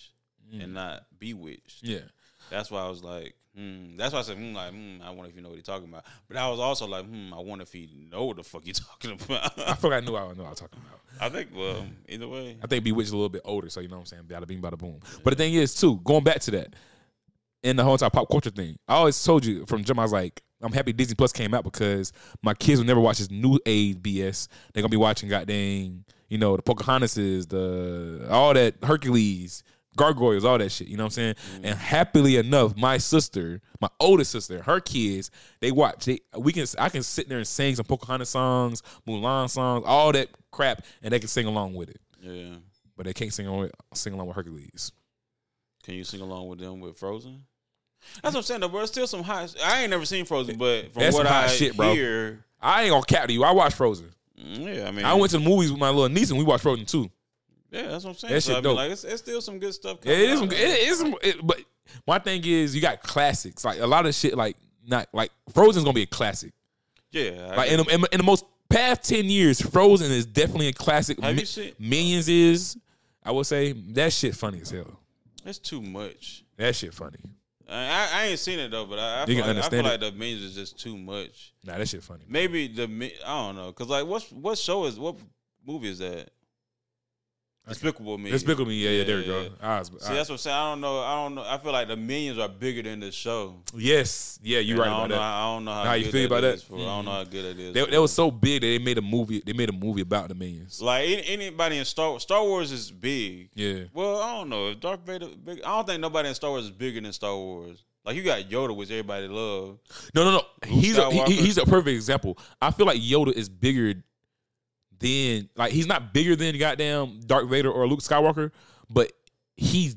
mm. and not Bewitched. Yeah. That's why I was like, hmm. That's why I said, hmm, like, hmm, I wonder if you know what he's talking about. But I was also like, hmm, I wonder if he know what the fuck you talking about. I feel like I knew I know what I was talking about. I think, well, either way. I think Bewitched is a little bit older, so you know what I'm saying? Bada bing, bada boom. But the thing is, too, going back to that, in the whole entire pop culture thing, I always told you from jump, I was like, I'm happy Disney Plus came out because my kids will never watch this new age B S. They're going to be watching goddamn, you know, the Pocahontases, the all that Hercules, Gargoyles, all that shit. You know what I'm saying? Mm. And happily enough, my sister, my oldest sister, her kids, they watch. They, we can, I can sit there and sing some Pocahontas songs, Mulan songs, all that crap, and they can sing along with it. Yeah. But they can't sing along, sing along with Hercules. Can you sing along with them with Frozen? That's what I'm saying, though, bro. It's still some hot. I ain't never seen Frozen, but from That's what some hot I shit, bro. hear, I ain't gonna cap to you. I watched Frozen. Yeah, I mean, I went to the movies with my little niece and we watched Frozen too. Yeah, that's what I'm saying. That so, shit I mean, dope. like, it's, it's still some good stuff. Yeah, Coming it is. out, Some, it is. Some, it, but my thing is, you got classics. Like a lot of shit. Like not like Frozen's gonna be a classic. Yeah, I like in the, in, in the most past ten years, Frozen is definitely a classic. Have Mi- you seen Minions? Is I would say that shit funny as hell. It's too much. That shit funny. I, I ain't seen it though, but I, I, You feel, can like, I understand feel it? like the Minions is just too much. Nah, that shit funny. Maybe the Mi- I don't know, cause like what's what show is what movie is that? Despicable Me. Despicable Me. Yeah, yeah. There we yeah. go. I was, See, I, that's what I'm saying. I don't know. I don't know. I feel like the Minions are bigger than the show. yes. Yeah, you And right I don't about know that. How, I don't know how, How you good feel about that? that? Is for, I don't know how good it is. They, for they was so big that they made a movie. They made a movie about the Minions. like any, anybody in Star Star Wars is big. Yeah. Well, I don't know. If Darth Vader big, I don't think nobody in Star Wars is bigger than Star Wars. Like you got Yoda, which everybody love. No, no, no. He's a, he, Skywalker. he's a perfect example. I feel like Yoda is bigger than like he's not bigger than goddamn Darth Vader or Luke Skywalker, but he's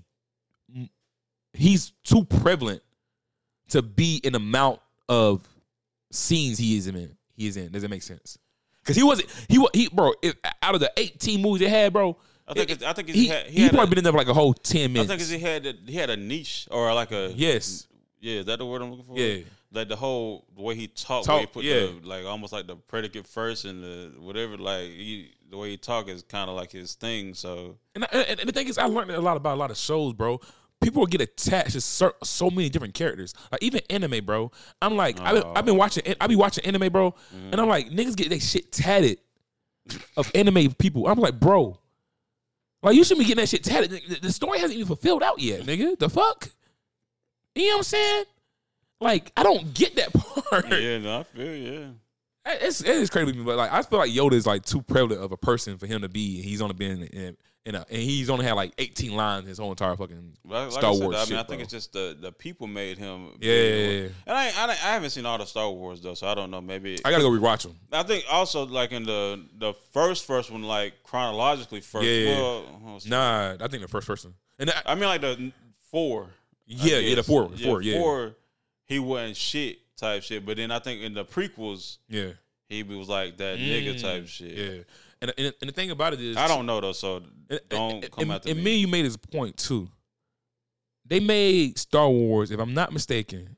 he's too prevalent to be in the amount of scenes he is in. He is in. Does that make sense? Because he wasn't he was he bro. If, out of the eighteen movies they had, bro. I think it, it's, I think it's, he, had, he, he had probably a, been in there for like a whole ten I minutes. think it's, he had a, he had a niche or like a yes. Yeah, is that the word I'm looking for? Yeah. Like the whole the way he talked, Talk, way he put yeah. the, like almost like the predicate first and the whatever. Like he, the way he talk is kind of like his thing. So And, I, and and the thing is, I learned a lot about a lot of shows, bro. People get attached to so, so many different characters. Like even anime, bro. I'm like, I've, been, I've been watching, I be watching anime, bro, mm. and I'm like, niggas get they shit tatted of anime people. I'm like, bro, like you should be getting that shit tatted. The, the story hasn't even fulfilled out yet, nigga. The fuck? You know what I'm saying? Like, I don't get that part. yeah, no, I feel yeah. It's it is crazy to me, but like I feel like Yoda is like too prevalent of a person for him to be. He's only been in, in a, and he's only had like eighteen lines his whole entire fucking like, Star like I said, Wars I mean, shit. I think bro. it's just the the people made him. Yeah, yeah, yeah. And I, I I haven't seen all the Star Wars though, so I don't know. Maybe I gotta go rewatch them. I think also like in the the first first one, like chronologically first. Yeah, well, oh, nah, I think the first person. And I, I mean like the four. yeah, yeah, the four, the four, yeah, four. He wasn't shit type shit, but then I think in the prequels, yeah, he was like that mm, nigga type shit. Yeah, and, and and the thing about it is, I don't know though, so and, don't and, come and, after and me. me. You made his point too. They made Star Wars, if I'm not mistaken,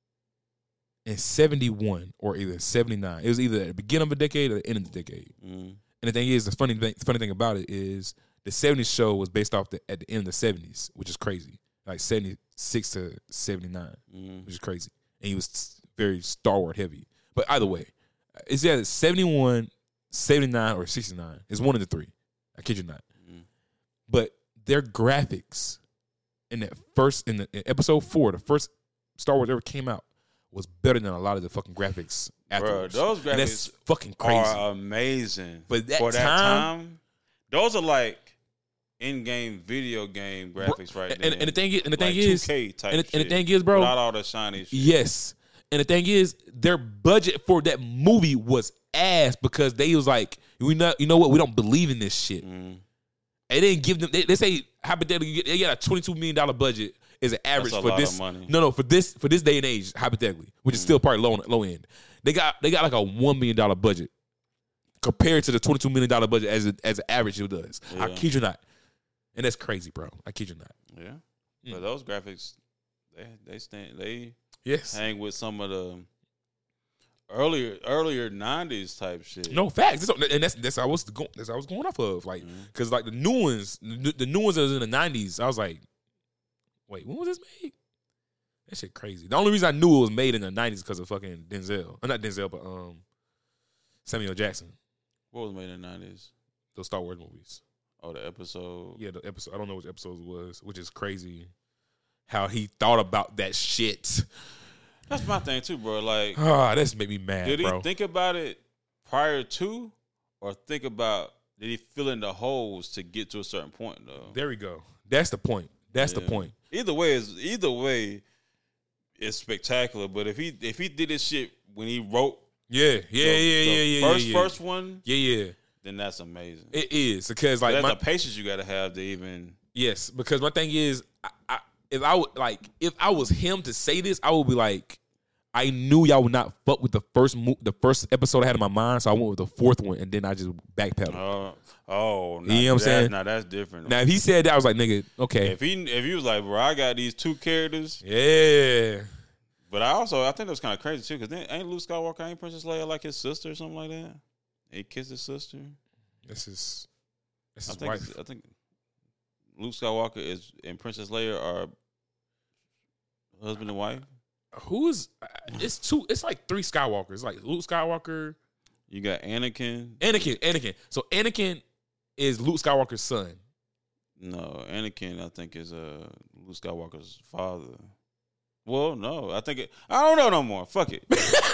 in seventy-one or either seventy-nine. It was either at the beginning of the decade or the end of the decade. Mm. And the thing is, the funny thing, the funny thing about it is the seventies show was based off the, at the end of the seventies, which is crazy. Like seventy-six to seventy-nine, mm. which is crazy. And he was very Star Wars heavy. But either way, it's either seventy-one, seventy-nine, or sixty-nine. It's one of the three. I kid you not. Mm. But their graphics in that first, in, the, in episode four, the first Star Wars ever came out, was better than a lot of the fucking graphics afterwards. Bro, those graphics and that's fucking crazy. Are amazing. But that For that time, time, those are like in-game video game graphics right and, there. and the thing is, and the like thing is, two K type and the, shit, and the thing is, bro, without all the shiny shit. Yes, and the thing is, their budget for that movie was ass because they was like, we know, you know what, we don't believe in this shit. Mm. They didn't give them. They, they say hypothetically, they got a twenty-two million dollar budget is an average That's a for lot this. of money. No, no, for this for this day and age, hypothetically, which is still probably low low end. They got they got like a one million dollar budget compared to the twenty-two million dollar budget as a, as an average it does. Yeah. I kid you not, and that's crazy, bro. I kid you not. Yeah, mm. but those graphics, they they stand they yes hang with some of the earlier earlier nineties type shit. No facts, and that's that's how I was going. That's how I was going off of, like, because mm. like the new ones, the, the new ones that was in the nineties, I was like, Wait, when was this made? That shit crazy. The only reason I knew it was made in the nineties because of fucking Denzel. Uh, not Denzel, but um, Samuel Jackson. What was made in the nineties? Those Star Wars movies. Oh, the episode. Yeah, the episode. I don't know which episodes it was, which is crazy. How he thought about that shit. That's my thing too, bro. Like, ah, that's made me mad, did he bro. think about it prior to, or think about did he fill in the holes to get to a certain point though? There we go. That's the point. That's Yeah. the point. Either way is either way, it's spectacular. But if he if he did this shit when he wrote, Yeah, yeah, the, yeah, the yeah, yeah. first yeah, yeah. first one, Yeah, yeah. then that's amazing. It is because like That's my, the patience you got to have to even. yes, because my thing is, I, I, if I would like, if I was him to say this, I would be like, I knew y'all would not fuck with the first mo- the first episode I had in my mind, so I went with the fourth one, and then I just backpedaled. Uh, oh, You know what I'm that- saying? Now that's different. Now, if he said that, I was like, nigga, okay, if he if he was like, bro, I got these two characters, yeah. but I also I think that was kind of crazy too, because ain't Luke Skywalker, ain't Princess Leia like his sister or something like that? He kissed his sister. This is this I is think wife. it's- I think Luke Skywalker is and Princess Leia are husband and wife. Who's it's two? It's like three Skywalkers. Like Luke Skywalker, You got Anakin. Anakin, Anakin. So Anakin is Luke Skywalker's son. No, Anakin I think is uh Luke Skywalker's father. Well, no, I think it. I don't know no more. Fuck it.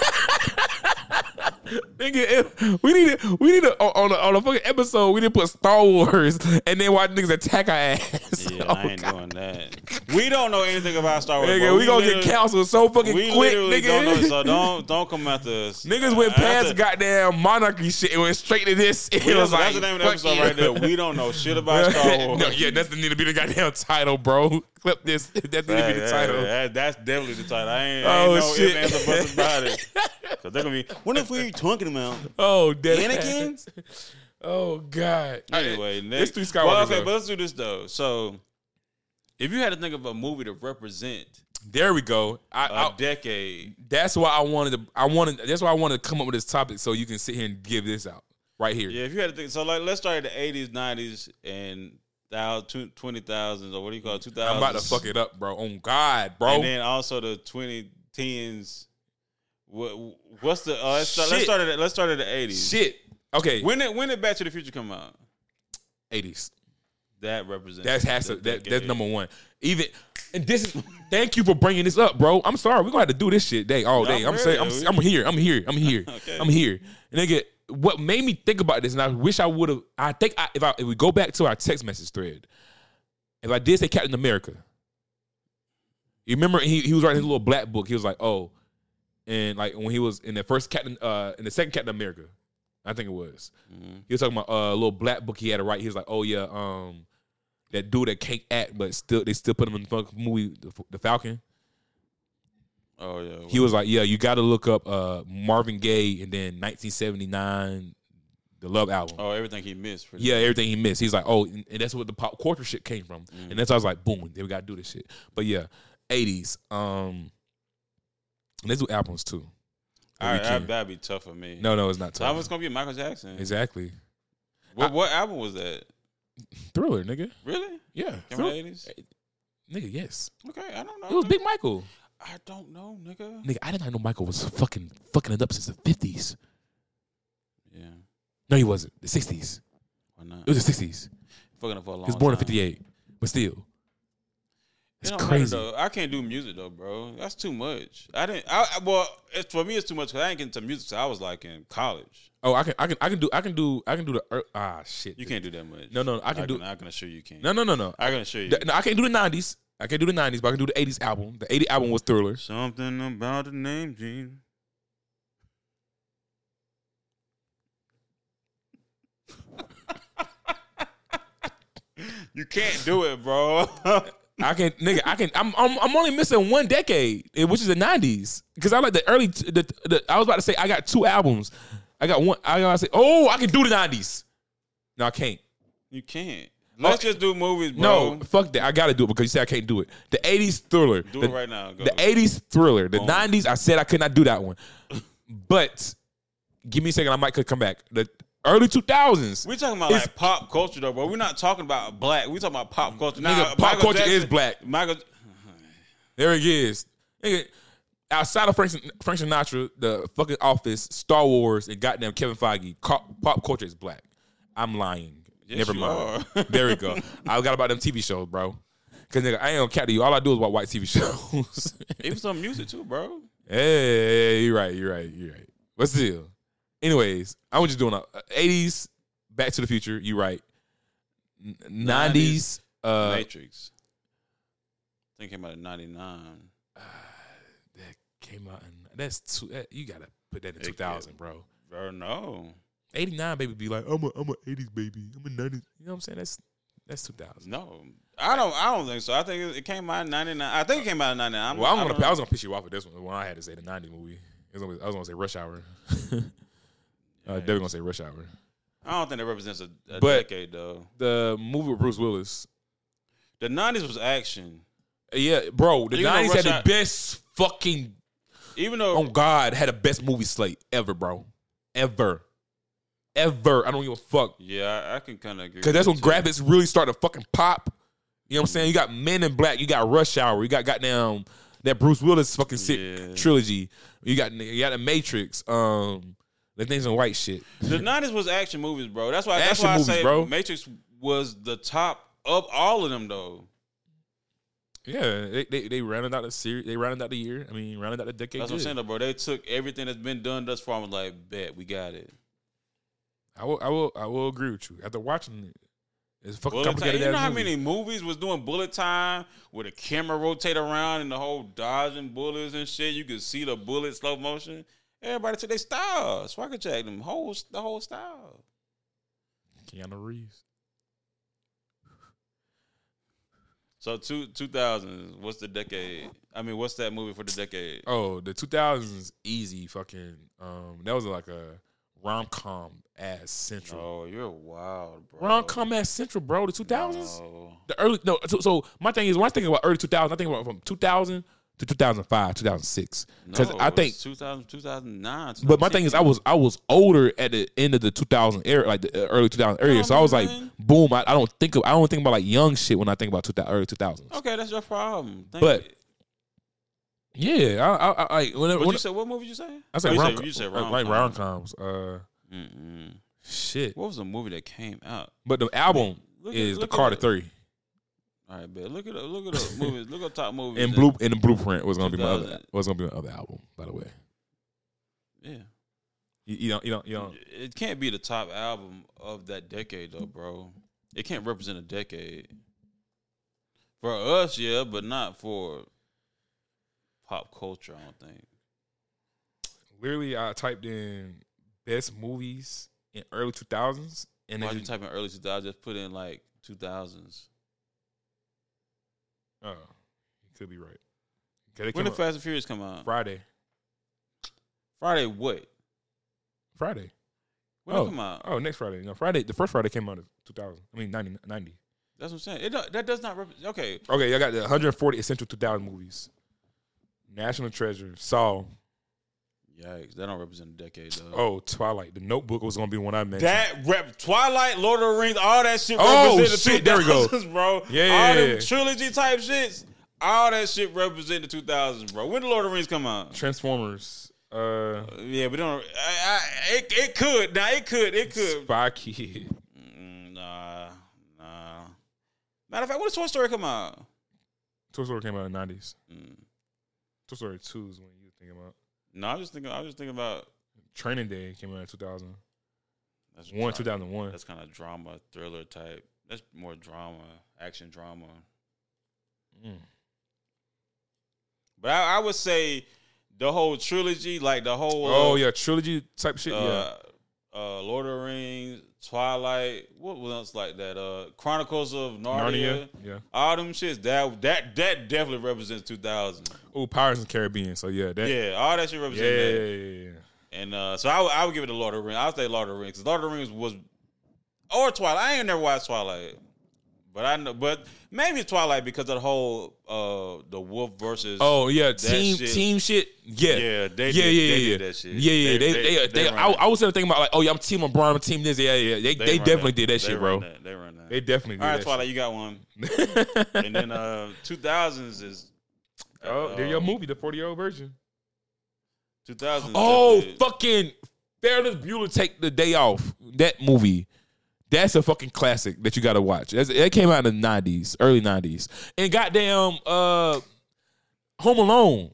Nigga, if we need to, we need to on a, on a fucking episode. We need to put Star Wars and then watch niggas attack our ass. Yeah, Oh, I ain't God. doing that. We don't know anything about Star Wars. Nigga, bro. we, gonna get literally- canceled so fucking We quick, literally nigga. don't know. So don't don't come after us. Niggas went I- past after- the goddamn monarchy shit and went straight to this. It we was don't- like, that's the name of the fuck episode you. right there. We don't know shit about Star Wars. No, yeah, that's the need to be the goddamn title, bro. Clip this. That need to be Hey, the hey, title. that- that's definitely the title. I ain't, I Oh, ain't no shit. ifs, ands, or buts about it. Because they're going to be, what if we talking about? Oh, dead Anakin? ass. Oh God. Anyway, It's next. three Skywalkers. Well, okay, though. but let's do this, though. So, if you had to think of a movie to represent There we go. I, a I, decade, that's why I wanted to. I wanted. That's why I wanted to come up with this topic so you can sit here and give this out right here. yeah, if you had to think, so like, let's start at the eighties, nineties, and twenty thousands, or what do you call it, two thousands. I'm about to fuck it up, bro. Oh God, bro. And then also the twenty tens. What, what's the, uh, let's, start, let's, Shit. start at, let's start at the eighties. Shit. Okay. When did, when did Back to the Future come out? eighties. That represents. That has to. the That, decade. that's number one. Even. And this is. Thank you for bringing this up, bro. I'm sorry. We're gonna have to do this shit day all No, day. I'm I'm saying. I'm, ready. I'm here. I'm here. I'm here. Okay. I'm here. Nigga, what made me think about this, and I wish I would have. I think I, if I if we go back to our text message thread, if I did say Captain America, you remember he he was writing his little black book. He was like, oh, and like when he was in the first Captain, uh, in the second Captain America, I think it was. Mhm. He was talking about uh, a little black book he had to write. He was like, oh yeah, um, that dude that can't act, but still they still put him in the fucking movie, the, the Falcon. Oh yeah. He was like, yeah, you got to look up uh, Marvin Gaye and then nineteen seventy-nine, the Love album. Oh, everything he missed. pretty Yeah, much. everything he missed. He's like, oh, and, and that's what the pop culture shit came from. Mm-hmm. And that's why I was like, boom, then we got to do this shit. But yeah, eighties. Um, and let's do albums too. All right, We can. that, that'd be tough for me. No, no, it's not So I tough. was gonna be Michael Jackson. Exactly. What, I- what album was that? Thriller, nigga. Really? Yeah. Came in the Thriller. eighties? Nigga, yes. Okay, I don't know. It was nigga. Big Michael. I don't know, nigga. Nigga, I did not know Michael was fucking fucking it up since the fifties. Yeah, No, he wasn't. The sixties. why not? It was the sixties. Fucking up for a long He was born in time. fifty-eight. But still. It's It don't matter, crazy. though. I can't do music though, bro. That's too much. I didn't. I, I- well, it's, for me, it's too much because I ain't getting to music. So I was like in college. Oh, I can I can I can do I can do I can do the er, ah shit. You can't do that much. No, no, I can do- I can assure you can. No, no, no, no. I can assure you. The- no, I can't do the nineties. I can't do the nineties, but I can do the eighties album. The eighties album was Thriller. Something about the name Gene. You can't do it, bro. I can, nigga. I can. I'm. I'm, I'm only missing one decade, eh, which is the nineties. Because I like the early. The, the I was about to say I got two albums. I got one. I gotta say, oh, I can do the nineties. No, I can't. You can't. Let's Okay. just do movies, bro. No, fuck that. I gotta do it because you said I can't do it. The eighties Thriller. Do the, it right now. Go. The eighties Thriller. The Boom. nineties. I said I could not do that one. But give me a second. I might could come back. The early two thousands. We're talking about It's- like pop culture though, bro. We're not talking about black. We're talking about pop culture. Now, Nigga, pop Michael culture Jackson- is black. Michael, There he is. Nigga, outside of Frank, Frank Sinatra, the fucking Office, Star Wars, and goddamn Kevin Feige, pop culture is black. I'm lying. Yes, Never you mind. are. There we go. I got about them T V shows, bro. Cause nigga, I ain't gonna cat to you. All I do is watch white T V shows. Even some music too, bro. Hey, you're right. You're right. You're right. What's the deal? Anyways, I was just doing a eighties, Back to the Future. You right. nineties, uh, Matrix. I think it came out in ninety-nine. Uh, that came out in that's two. That, you gotta put that in It two thousand, bro. Bro, no. eighty-nine baby be like, I'm a I'm a eighties baby. I'm a nineties. You know what I'm saying? That's that's two thousand. No. I don't I don't think so. I think it, it came out in ninety-nine. I think it came out in ninety-nine. I'm, Well, I'm I gonna don't I know. was gonna piss you off with this one. When I had to say the nineties movie, it was gonna, I was gonna say Rush Hour. uh, definitely gonna say Rush Hour. I don't think that represents a, a But- decade though. The movie with Bruce Willis. The nineties was action. Yeah, bro. The You know nineties had Rush the Hour- best fucking. Even though Oh God, had the best movie slate ever, bro. Ever, ever. I don't give a fuck. yeah, I, I can kind of agree. Cause that's when with you. graphics really start to fucking pop. You know what I'm saying? You got Men in Black. You got Rush Hour. You got goddamn that Bruce Willis fucking sick Yeah. trilogy. You got you got the Matrix. Um, the things in white shit. The nineties was action movies, bro. That's why. That's Action why I movies, say bro. Matrix was the top of all of them, though. Yeah, they they, they rounded out the series. They rounded out the year. I mean, rounded out the decade. That's what I'm good. saying, though, bro. They took everything that's been done thus far and was like, bet we got it. I will I will I will agree with you. After watching it, it's fucking Bullet time. complicated. You know ass how movie. many movies was doing bullet time where the camera rotate around and the whole dodging bullets and shit? You could see the bullet slow motion. Everybody took their style. Swagger Jack them whole the whole style. Keanu Reeves. So two two thousands. What's the decade? I mean, what's that movie for the decade? Oh, the two thousands easy fucking. Um, that was like a rom com ass central. Oh, you're wild, bro. Rom com ass central, bro. The two thousands. No. The early no. So, so my thing is when I think about early two thousands, I think about from two thousand to two thousand five, two thousand six. Because No, I think. it's two thousand, two thousand nine. But my thing is, I was I was older at the end of the two thousand era, like the uh, early two thousand area. So I was like, man. boom. I, I don't think of I don't think about like young shit when I think about two thousand, early two thousands. Okay, that's your problem. Thank But you. Yeah, I, I, I like whenever. What when, you said? What movie you say? I said Oh, you rom, said- you said like rom-com. rom coms. Uh, Mm-mm. shit. What was the movie that came out? But the album Look at- is look the at Carter it. Three. All right, bet. Look at the, look at the movies. Look at top movies. And that- blue and the Blueprint was gonna be my other two thousand. was gonna be my other album. By the way, Yeah, you, you don't you don't you don't. it can't be the top album of that decade, though, bro. It can't represent a decade. For us, yeah, but not for pop culture. I don't think. Literally, I typed in best movies in early two thousands, and Why then you type in early two thousands? Just put in like two thousands. oh, you could be right. Okay, they When came did out Fast and Furious come out? Friday, Friday what? Friday. When oh, it come out? oh, next Friday. No, Friday. The first Friday came out in two thousand. I mean, ninety, ninety. That's what I'm saying. It do- that does not represent. Okay, Okay, I got the one hundred forty essential two thousand movies. National Treasure, Saw. yikes, that don't represent a decade though. Oh, Twilight. The Notebook was gonna be one I mentioned. That rep Twilight, Lord of the Rings, all that shit. Oh, represent the shit, there we go. two thousands, bro. Yeah, all yeah, them yeah. trilogy type shits. All that shit represent the two thousands, bro. When did Lord of the Rings come out? Transformers. Uh, Yeah, but don't. I, I, it, it could. Now it could. It could. Spy Kid. Mm, nah, nah. Matter of fact, when did Toy Story come out? Toy Story came out in the nineties. Mm. Toy Story two is when you think about. No, I was just thinking. I was just thinking about. Training Day came out in two thousand That's one, dra- two thousand one. That's kind of drama, thriller type. That's more drama, action drama. Mm. But I, I would say the whole trilogy, like the whole. Oh uh, yeah, trilogy type shit. uh, yeah, uh, Lord of the Rings, Twilight. What was else like that? Uh, Chronicles of Narnia. Narnia. Yeah. All them shits. That that that definitely represents two thousand. Oh, Pirates of the Caribbean. So yeah, that. Yeah, all that shit Yeah, represents yeah, that. yeah, yeah. And uh, so I would, I would give it to Lord of the Rings. I would say Lord of the Rings because Lord of the Rings was, or Twilight. I ain't never watched Twilight, but I know. But maybe Twilight because of the whole uh, the wolf versus. Oh yeah, that team shit. team shit. Yeah, Yeah, they yeah, did- yeah, they yeah, did yeah. that shit. Yeah, yeah. They- They, they- they, they they, run I, that. I was thinking about like, oh yeah, I'm team LeBron, I'm team this. Yeah, yeah. They, they, run definitely that. did that They shit, run bro. that. They run that. They definitely did All right, that Twilight, you got one. shit. And then uh, two thousands is Oh, Uh, they're your movie, the forty-year-old version. two thousand. Oh, fucking Ferris Bueller Take the Day Off. That movie. That's a fucking classic that you got to watch. That's, it came out in the nineties, early nineties. And goddamn uh, Home Alone.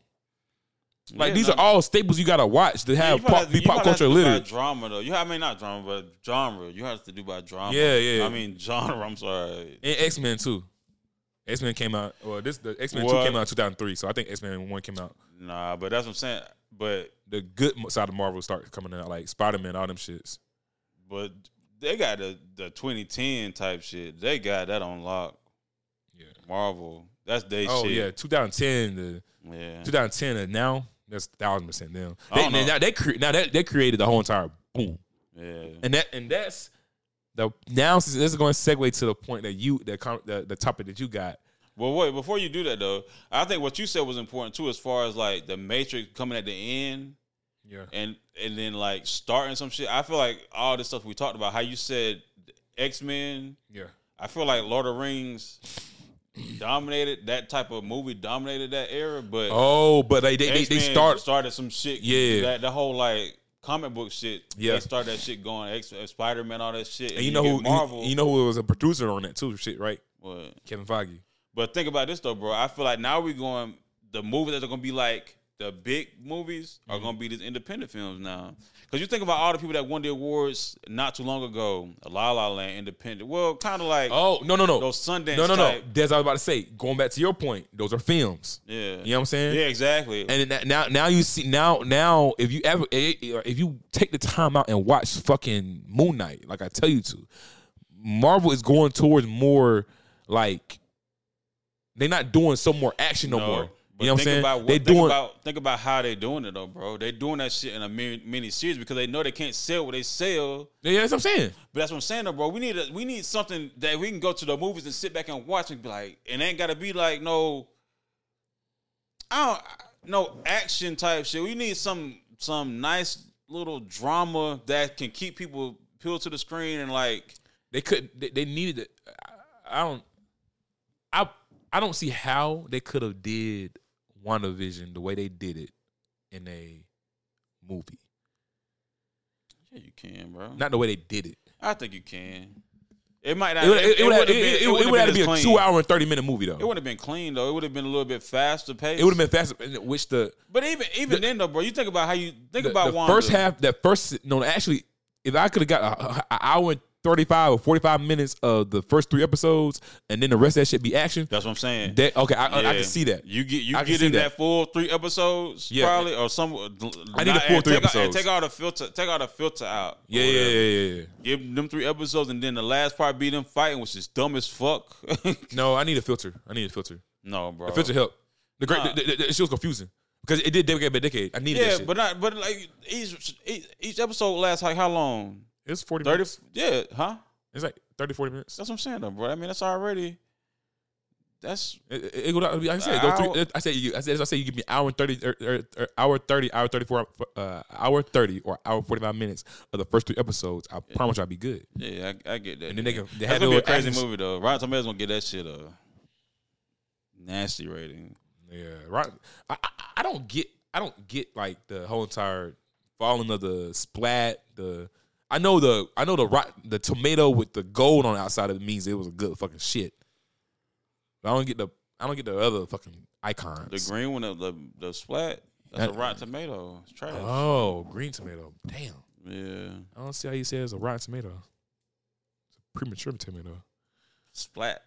Like, Yeah, these no, are all staples you got to watch to have you probably pop, have to- be you pop probably have culture to do by literate. drama though. You, I mean, not drama, but genre. You have to do by drama. Yeah, yeah. I mean, genre. I'm sorry. And X-Men too. X-Men came out, well, this the X-Men What? two came out in two thousand three, so I think X-Men one came out. Nah, but that's what I'm saying. But The good side of Marvel started coming out, like Spider-Man, all them shits. but they got the the twenty ten type shit. They got that on lock. Yeah. Marvel. That's they Oh, shit. yeah, twenty ten, the Yeah. twenty ten and now, that's one thousand percent them. I They, don't know. now, they, cre- now they, they created the whole entire boom. Yeah. And that and that's the now this is going to segue to the point that you the com- the, the topic that you got. Well, wait, before you do that though, I think what you said was important too, as far as like the Matrix coming at the end Yeah. and and then like starting some shit. I feel like all this stuff we talked about, how you said X-Men, Yeah. I feel like Lord of the Rings dominated that type of movie, dominated that era, but Oh, but they they, they, they X-Men start started some shit. Yeah. That the whole like comic book shit. Yeah. They started that shit going. X Spider Man, all that shit. And, and you know who get Marvel. you, you know who was a producer on that too, shit, right? What? Kevin Feige. But think about this though, bro. I feel like now we're going. The movies that are gonna be like the big movies are Mm-hmm. gonna be these independent films now. Because you think about all the people that won the awards not too long ago. La La Land, independent. Well, kind of like Oh, no, no, no. those Sundance. No, no, type. no. That's what I was about to say. Going back to your point, those are films. Yeah. You know what I'm saying? Yeah, exactly. And then now, now you see now, now if you ever if you take the time out and watch fucking Moon Knight, like I tell you to, Marvel is going towards more like they're not doing so more action no, more. But You know what I'm think saying? About what, they think doing about think about how they doing it though, bro. They doing that shit in a mini, mini series because they know they can't sell what they sell. yeah, that's what I'm saying. But that's what I'm saying though, bro. We need a, we need something that we can go to the movies and sit back and watch and be like, it ain't gotta be like no, I don't no action type shit. We need some some nice little drama that can keep people peeled to the screen and like They could they, they needed it. I, I don't I I don't see how they could have did WandaVision the way they did it in a movie. yeah, you can, bro. Not the way they did it. I think you can. It might not. It would, it, it would, would've it, been- it, it, would've would have to been be a as two clean. hour and thirty minute movie though. It would have been clean though. It would have been a little bit faster paced. It would have been faster. Which the But even even then though, bro, you think about how you think the, about the Wanda. first half, that first no, actually, if I could have got an hour and thirty five or forty five minutes of the first three episodes, and then the rest of that shit be action. That's what I'm saying. That okay, I, I, I Yeah. can see that. You get you I can get see in that. that. full three episodes, Yeah. probably, or some. I need the full and three take out- and episodes. take all the filter. Take all the filter out. or Yeah, yeah, whatever. yeah, yeah, yeah. Give them three episodes, and then the last part be them fighting, which is dumb as fuck. No, I need a filter. I need a filter. no, bro. The filter help. The great, Nah. the, the, the, it was confusing because it did decade by decade. I needed that yeah, shit. but not. But like each each, each episode lasts like how long? it was forty Thirty. minutes. Yeah, huh? It's like thirty, forty minutes. That's what I'm saying, though, bro. I mean, that's already. That's It, it, it go down, like I said, go Hour- three, I said, you, I said, I say you give me hour and thirty, or, or, or hour thirty, hour thirty four, uh, hour thirty, or hour forty five minutes of the first three episodes. I promise you I'll be good. yeah, I, I get that. And then they yeah. can- they That's had gonna be a little crazy action- movie though. Rotten Tomatoes gonna get that shit a nasty rating. Yeah, right. I, I, I don't get, I don't get like the whole entire falling of the splat. The I know the, I know the rot, the tomato with the gold on the outside of it means it was a good fucking shit. But I don't get the, I don't get the other fucking icons. The green one, the the, the splat, that's That- a Rotten Tomato. It's trash. Oh, green tomato. Damn. Yeah, I don't see how you say it's a rotten tomato. It's a premature tomato. splat.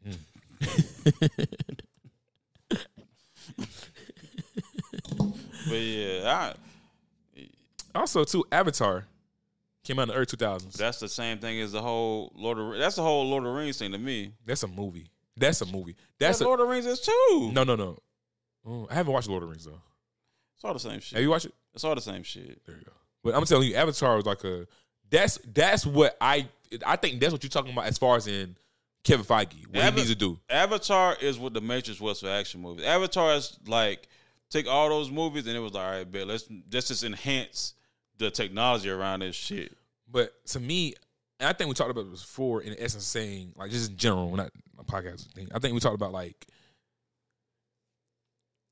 But yeah, I, Also, too, Avatar came out in the early two thousands. that's the same thing as the whole Lord of that's the whole Lord of the Rings thing to me. That's a movie. That's a movie. That's That a Lord of the Rings is too. no, no, no. Oh, I haven't watched Lord of the Rings though. It's all the same shit. Have you watched it? It's all the same shit. There you go. But I'm telling you, Avatar was like a. That's that's what I I think that's what you're talking about as far as in Kevin Feige what Ava- he needs to do. Avatar is what the Matrix was for action movies. Avatar is like take all those movies and it was like, all right, bet let's let's just enhance the technology around this shit. But to me, and I think we talked about this before in essence, saying like just in general, not a podcast thing. I think we talked about like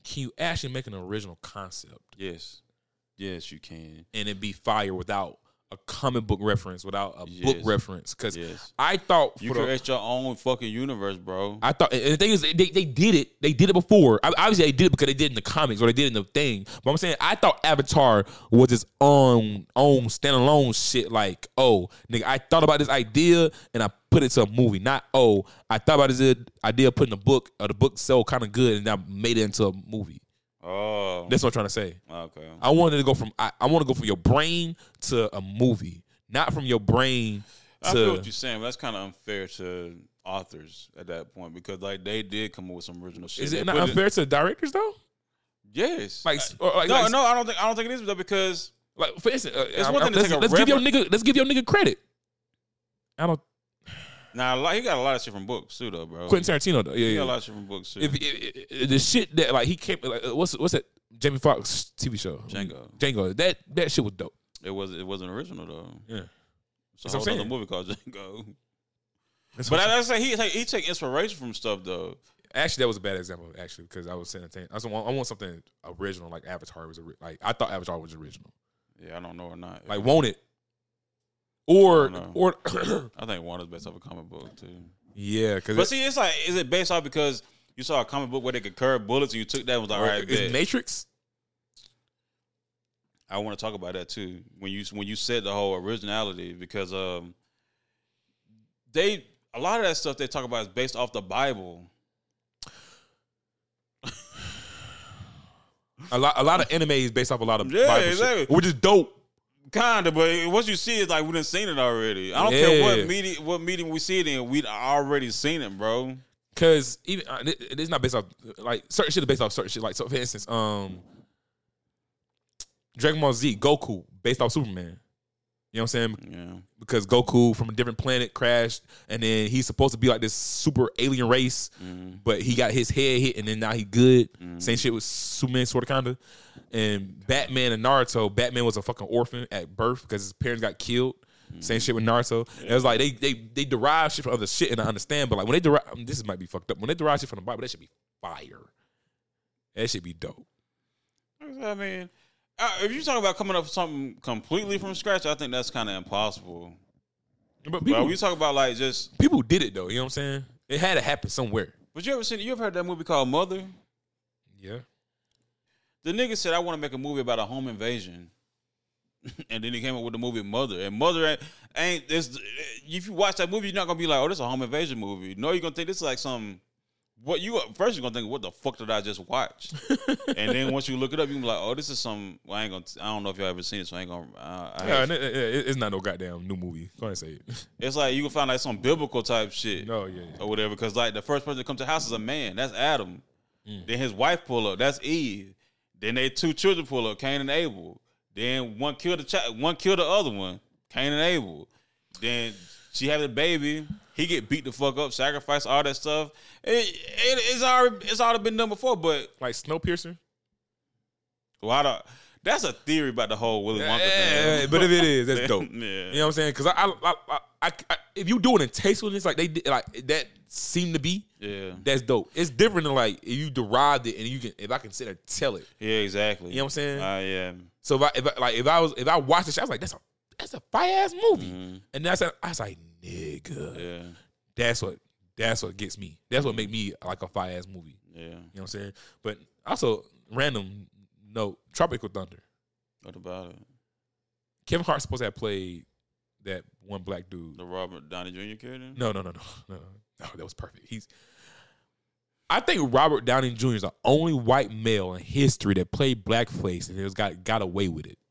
can you actually make an original concept Yes. Yes, you can. and it be fire without a comic book reference, without a Yes. book reference? Because Yes. I thought You for the, create your own fucking universe, bro. I thought, and the thing is, they, they did it. They did it before. I, obviously, they did it because they did it in the comics or they did it in the thing. But I'm saying, I thought Avatar was its own, own standalone shit. Like, oh, nigga, I thought about this idea and I put it to a movie. Not, oh, I thought about this idea of putting a book, or the book sold kind of good and I made it into a movie. Oh. That's what I'm trying to say. Okay. I wanted to go from, I, I want to go from your brain to a movie, not from your brain to. I feel what you're saying, but that's kind of unfair to authors at that point because like they did come up with some original shit. Is They it not put unfair to the directors though? Yes. Like, I- or like no, like, no, I don't think I don't think it is though because Like for instance, uh, It's I'm- one I'm- thing to let's, take a let's give your refer- nigga. Let's give your nigga credit. I don't. now nah, he got a lot of shit from books too though, bro. Quentin Tarantino though. Yeah, He yeah. got a lot of shit from books too. If, if, if- the shit that like he came like uh, what's what's that Jamie Foxx T V show Django. Django that that shit was dope. It was it wasn't original though. Yeah, It's a That's what whole I'm other saying. movie called Django. That's But what I, I'm I say he take he take inspiration from stuff though. actually that was a bad example actually because I was saying the thing. I, was, I want something original like Avatar was ori- like I thought Avatar was original. Yeah, I don't know or not. Like want it or I don't know. or I think one is based off a comic book too. yeah because But see, it's like, is it based off because you saw a comic book where they could curve bullets and you took that and was like, all right, is bet. Matrix. I want to talk about that too. When you when you said the whole originality, because um, they a lot of that stuff they talk about is based off the Bible. A lot, a lot of anime is based off a lot of Yeah, Bible exactly. shit, which is dope. Kinda, but once you see it, like we done seen it already. I don't care Yeah. what medium what medium we see it in, we already seen it, bro. Cause even uh, it, it's not based off like certain shit is based off certain shit. Like so, for instance, um, Dragon Ball Z, Goku based off Superman. You know what I'm saying? Yeah, Because Goku from a different planet crashed, and then he's supposed to be like this super alien race, mm-hmm. but he got his head hit, and then now he good. Mm-hmm. Same shit with Superman, sort of, kinda. And Batman and Naruto, Batman was a fucking orphan at birth because his parents got killed. Mm-hmm. Same shit with Naruto. Yeah. It was like they they they derive shit from other shit, and I understand, but like when they derive, I mean, this might be fucked up. When they derive shit from the Bible, that should be fire. That should be dope. I mean, uh, if you talk about coming up with something completely from scratch, I think that's kind of impossible. But But people, we talk about like just. people did it though. You know what I'm saying? It had to happen somewhere. But you ever seen? You ever heard that movie called Mother? Yeah. The nigga said, I want to make a movie about a home invasion. And then he came up with the movie Mother. And Mother ain't, ain't this. If you watch that movie, you're not going to be like, oh, this is a home invasion movie. No, you're going to think this is like some. What you First, you're going to think, what the fuck did I just watch? And then once you look it up, you're going to be like, oh, this is some. Well, I ain't going to. I don't know if y'all ever seen it, so I ain't going to. Uh, Yeah, it- it- it's not no goddamn new movie. Go ahead and say it. It's like you can find like some biblical type shit. No, yeah, yeah. Or whatever. Because like the first person to come to the house is a man. That's Adam. Then his wife pull up. That's Eve. Then they two children pull up, Cain and Abel. Then one killed the child, one killed the other one, Cain and Abel. Then she had a baby. He get beat the fuck up, sacrifice, all that stuff. It, it, it's already it's already been done before, but Like Snowpiercer. why the? That's a theory about the whole Willy Wonka Yeah, thing. but if it is, that's dope. Yeah. You know what I'm saying? Because I, I, I, I, I, if you doing it tastefulness like they did, like that seemed to be, Yeah. that's dope. It's different than like if you derived it and you can, if I can sit there and tell it. Yeah, exactly. You know what I'm saying? Uh, yeah. So if I, if I like if I was if I watched the shit, I was like, that's a that's a fire ass movie. Mhm. And that's a, I was like, nigga, Yeah. that's what that's what gets me. That's what make me like a fire ass movie. Yeah. You know what I'm saying? But also random note, Tropical Thunder. What about it? Kevin Hart's supposed to have played that one black dude. The Robert Downey Junior character? No, no, no, no, no, no. That was perfect. He's. I think Robert Downey Junior is the only white male in history that played blackface and has got got away with it.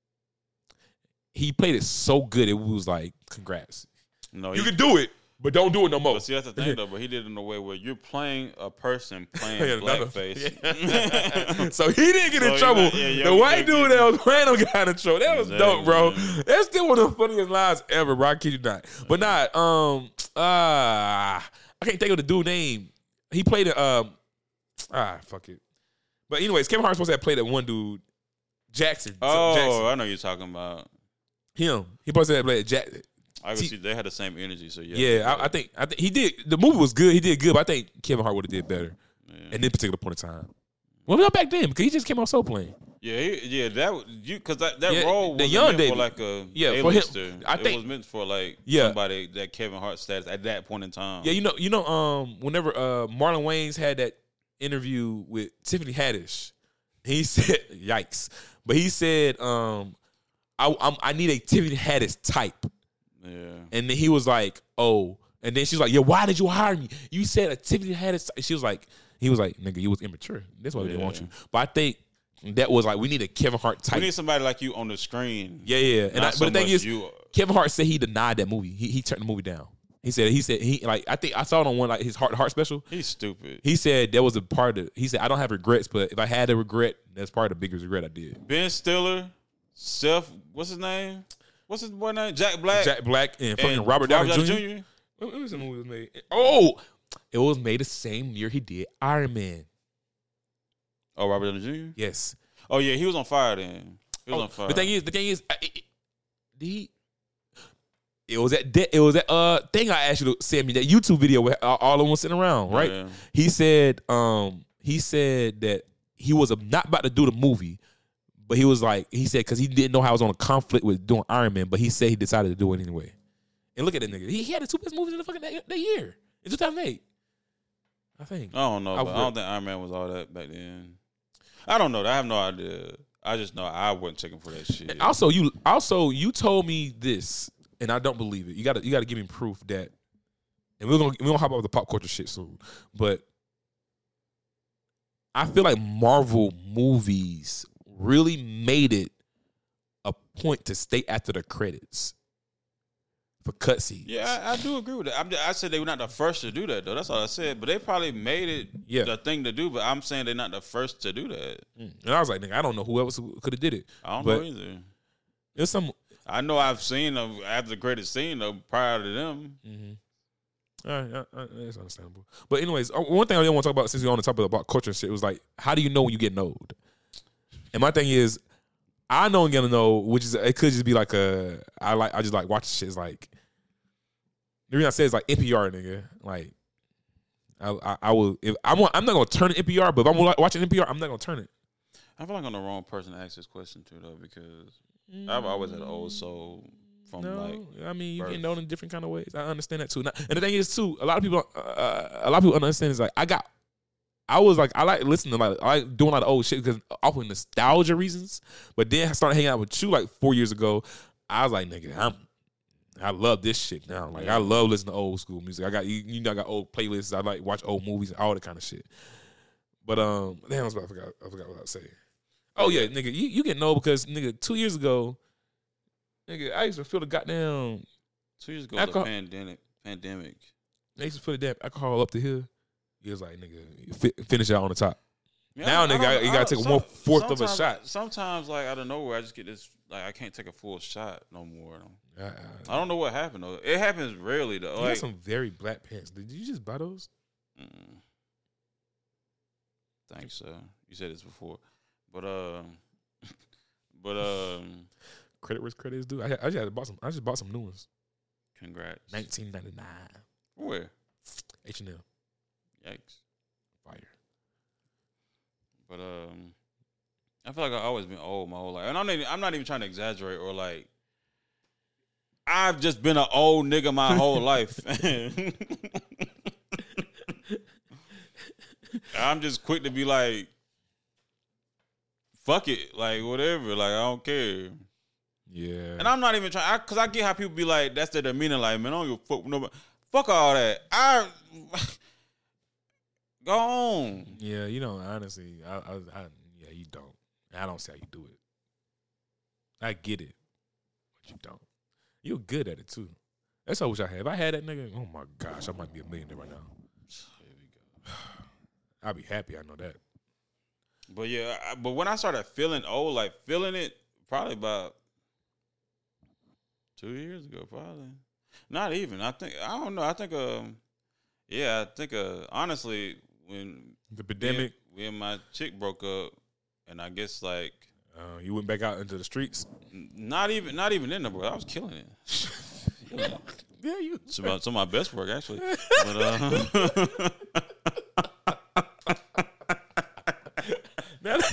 He played it so good, it was like, congrats. No, You he, can do it, but don't do it no more. But see, that's the thing though. But he did it in a way where you're playing a person playing Yeah, another- blackface. So he didn't get So in he trouble. not- yeah, yeah, the white yeah, dude yeah. that was playing him got in trouble. That was Exactly, dope, bro. man. That's still one of the funniest lines ever, bro. I kid you not. But not, um, uh, I can't think of the dude name. He played it, um, ah, fuck it. But anyways, Kevin Hart's supposed to have played that one dude, Jackson. Oh, Jackson. I know you're talking about. Him. He supposed to have played Jackson. I can See- see they had the same energy. So yeah, Yeah, I, I think I think he did. The movie was good. He did good, but I think Kevin Hart would have did better Yeah. at this particular point in time. Well, not back then because he just came off Soul Plane. Yeah, he, yeah, that was- you because that, that Yeah, role the was young meant David. for like a Yeah, yeah, for him, A-lister. I it think- was meant for like Yeah. somebody that Kevin Hart status at that point in time. Yeah, you know, you know, um, whenever uh Marlon Wayans had that interview with Tiffany Haddish, he said, "Yikes!" But he said, um, I I'm, I need a Tiffany Haddish type, yeah, and then he was like, "Oh," and then she's like, "Yeah, why did you hire me? You said a Tiffany Haddish." Type. She was like, "He was like, nigga, you was immature. That's why we didn't want Yeah. you." But I think that was like, we need a Kevin Hart type. we need somebody like you on the screen. Yeah, yeah. And I, Not but so the thing much is, you- Kevin Hart said he denied that movie. He he turned the movie down. He said he said he like I think I saw it on one like his heart heart special. He's stupid. He said that was a part of it. He said I don't have regrets, but if I had a regret, that's part of the biggest regret I did. Ben Stiller, Seth, what's his name? What's his boy name? Jack Black. Jack Black and fucking and Robert Downey Junior Junior When when was the movie was made? Oh, it was made the same year he did Iron Man. Oh, Robert Downey Junior Yes. Oh yeah, he was on fire then. He was Oh, on fire. the thing is, the thing is, I- it, it, he. It was that de- it was that uh thing I asked you to send me, that YouTube video where all all of them was sitting around, right? Yeah. He said um he said that he was not about to do the movie, but he was like he said because he didn't know how I was on a conflict with doing Iron Man, but he said he decided to do it anyway. And look at that nigga, he, he had the two best movies in the fucking that, that year in two thousand eight, I think. I don't know. I But I, would- don't think Iron Man was all that back then. I don't know. I have no idea. I just know I wasn't checking for that shit. And also, you also you told me this, and I don't believe it. You gotta you gotta give me proof that. And we're gonna we're gonna hop off the pop culture shit soon, but I feel like Marvel movies really made it a point to stay after the credits for cutscenes. Yeah, I, I do agree with that. I'm just, I said they were not the first to do that, though. That's all I said. But they probably made it Yeah. the thing to do. But I'm saying they're not the first to do that. Mm. And I was like, nigga, I don't know who else could have did it. I don't But know either. There's some. I know I've seen them after the credits scene though prior to them. Mm-hmm. All right, uh, uh, that's understandable. But anyways, uh, one thing I didn't want to talk about since we're on the topic about culture and shit was like, how do you know when you getting old? And my thing is, I know I'm gonna know, which is it could just be like a I like I just like watching shit. It's like the reason I say it's like N P R, nigga. Like I I, I will if I'm I'm not gonna turn it N P R, but if I'm watching N P R, I'm not gonna turn it. I feel like I'm the wrong person to ask this question to though because I've always had an old soul from No, like I mean you birth. getting old in different kind of ways. I understand that too. Now, and the thing is too, a lot of people, uh, a lot of people understand is like I got, I was like I like listening to like I like doing a lot of old shit because off of nostalgia reasons. But then I started hanging out with you like four years ago. I was like, nigga, I'm, I love this shit now. Like I love listening to old school music. I got you, you know I got old playlists. I like watch old movies and all that kind of shit. But um, damn, I was about I forgot I forgot what I was saying. Oh yeah, nigga, you you getting old because nigga two years ago. Nigga, I used to feel the goddamn. two years ago Alcohol- the pandemic. Pandemic. I used to feel the damn alcohol up the hill. He was like, nigga, fi- finish it out on the top. Yeah, Now, I nigga, don't- you I gotta don't- take one fourth of a sometimes- shot. Sometimes, like out of nowhere, I just get this. Like I can't take a full shot no more. Uh, uh, I don't know what happened though. It happens rarely though. you Like, got some very black pants. Did you just buy those? mm, thanks, sir. You said this before, but um, but um, Credit where credit is due. I, I just had bought some. I just bought some new ones. congrats. Nineteen ninety nine. Where? H and M. Yikes. Fire. But um, I feel like I've always been old my whole life, and I'm not. Even, I'm not even trying to exaggerate or like. I've just been an old nigga my whole life. I'm just quick to be like, fuck it, like whatever, like I don't care. Yeah. And I'm not even trying, I, cause I get how people be like, that's their demeanor, like man, I don't give a fuck with nobody. Fuck all that. I go on. Yeah, you know, honestly, I, I, I, yeah, you don't. I don't see how you do it. I get it, but you don't. You're good at it too. That's what I wish I had. If I had that nigga, oh my gosh, I might be a millionaire right now. Here we go. I'd be happy. I know that. But yeah, I, but when I started feeling old, like feeling it, probably about two years ago, probably. Not even. I think I don't know. I think um, yeah, I think uh, honestly, when The me and, pandemic, me and my chick broke up, and I guess like uh, you went back out into the streets. n- not even not even in the bro, I was killing it. Killing it. Yeah, you. It's about some of my best work actually. But uh,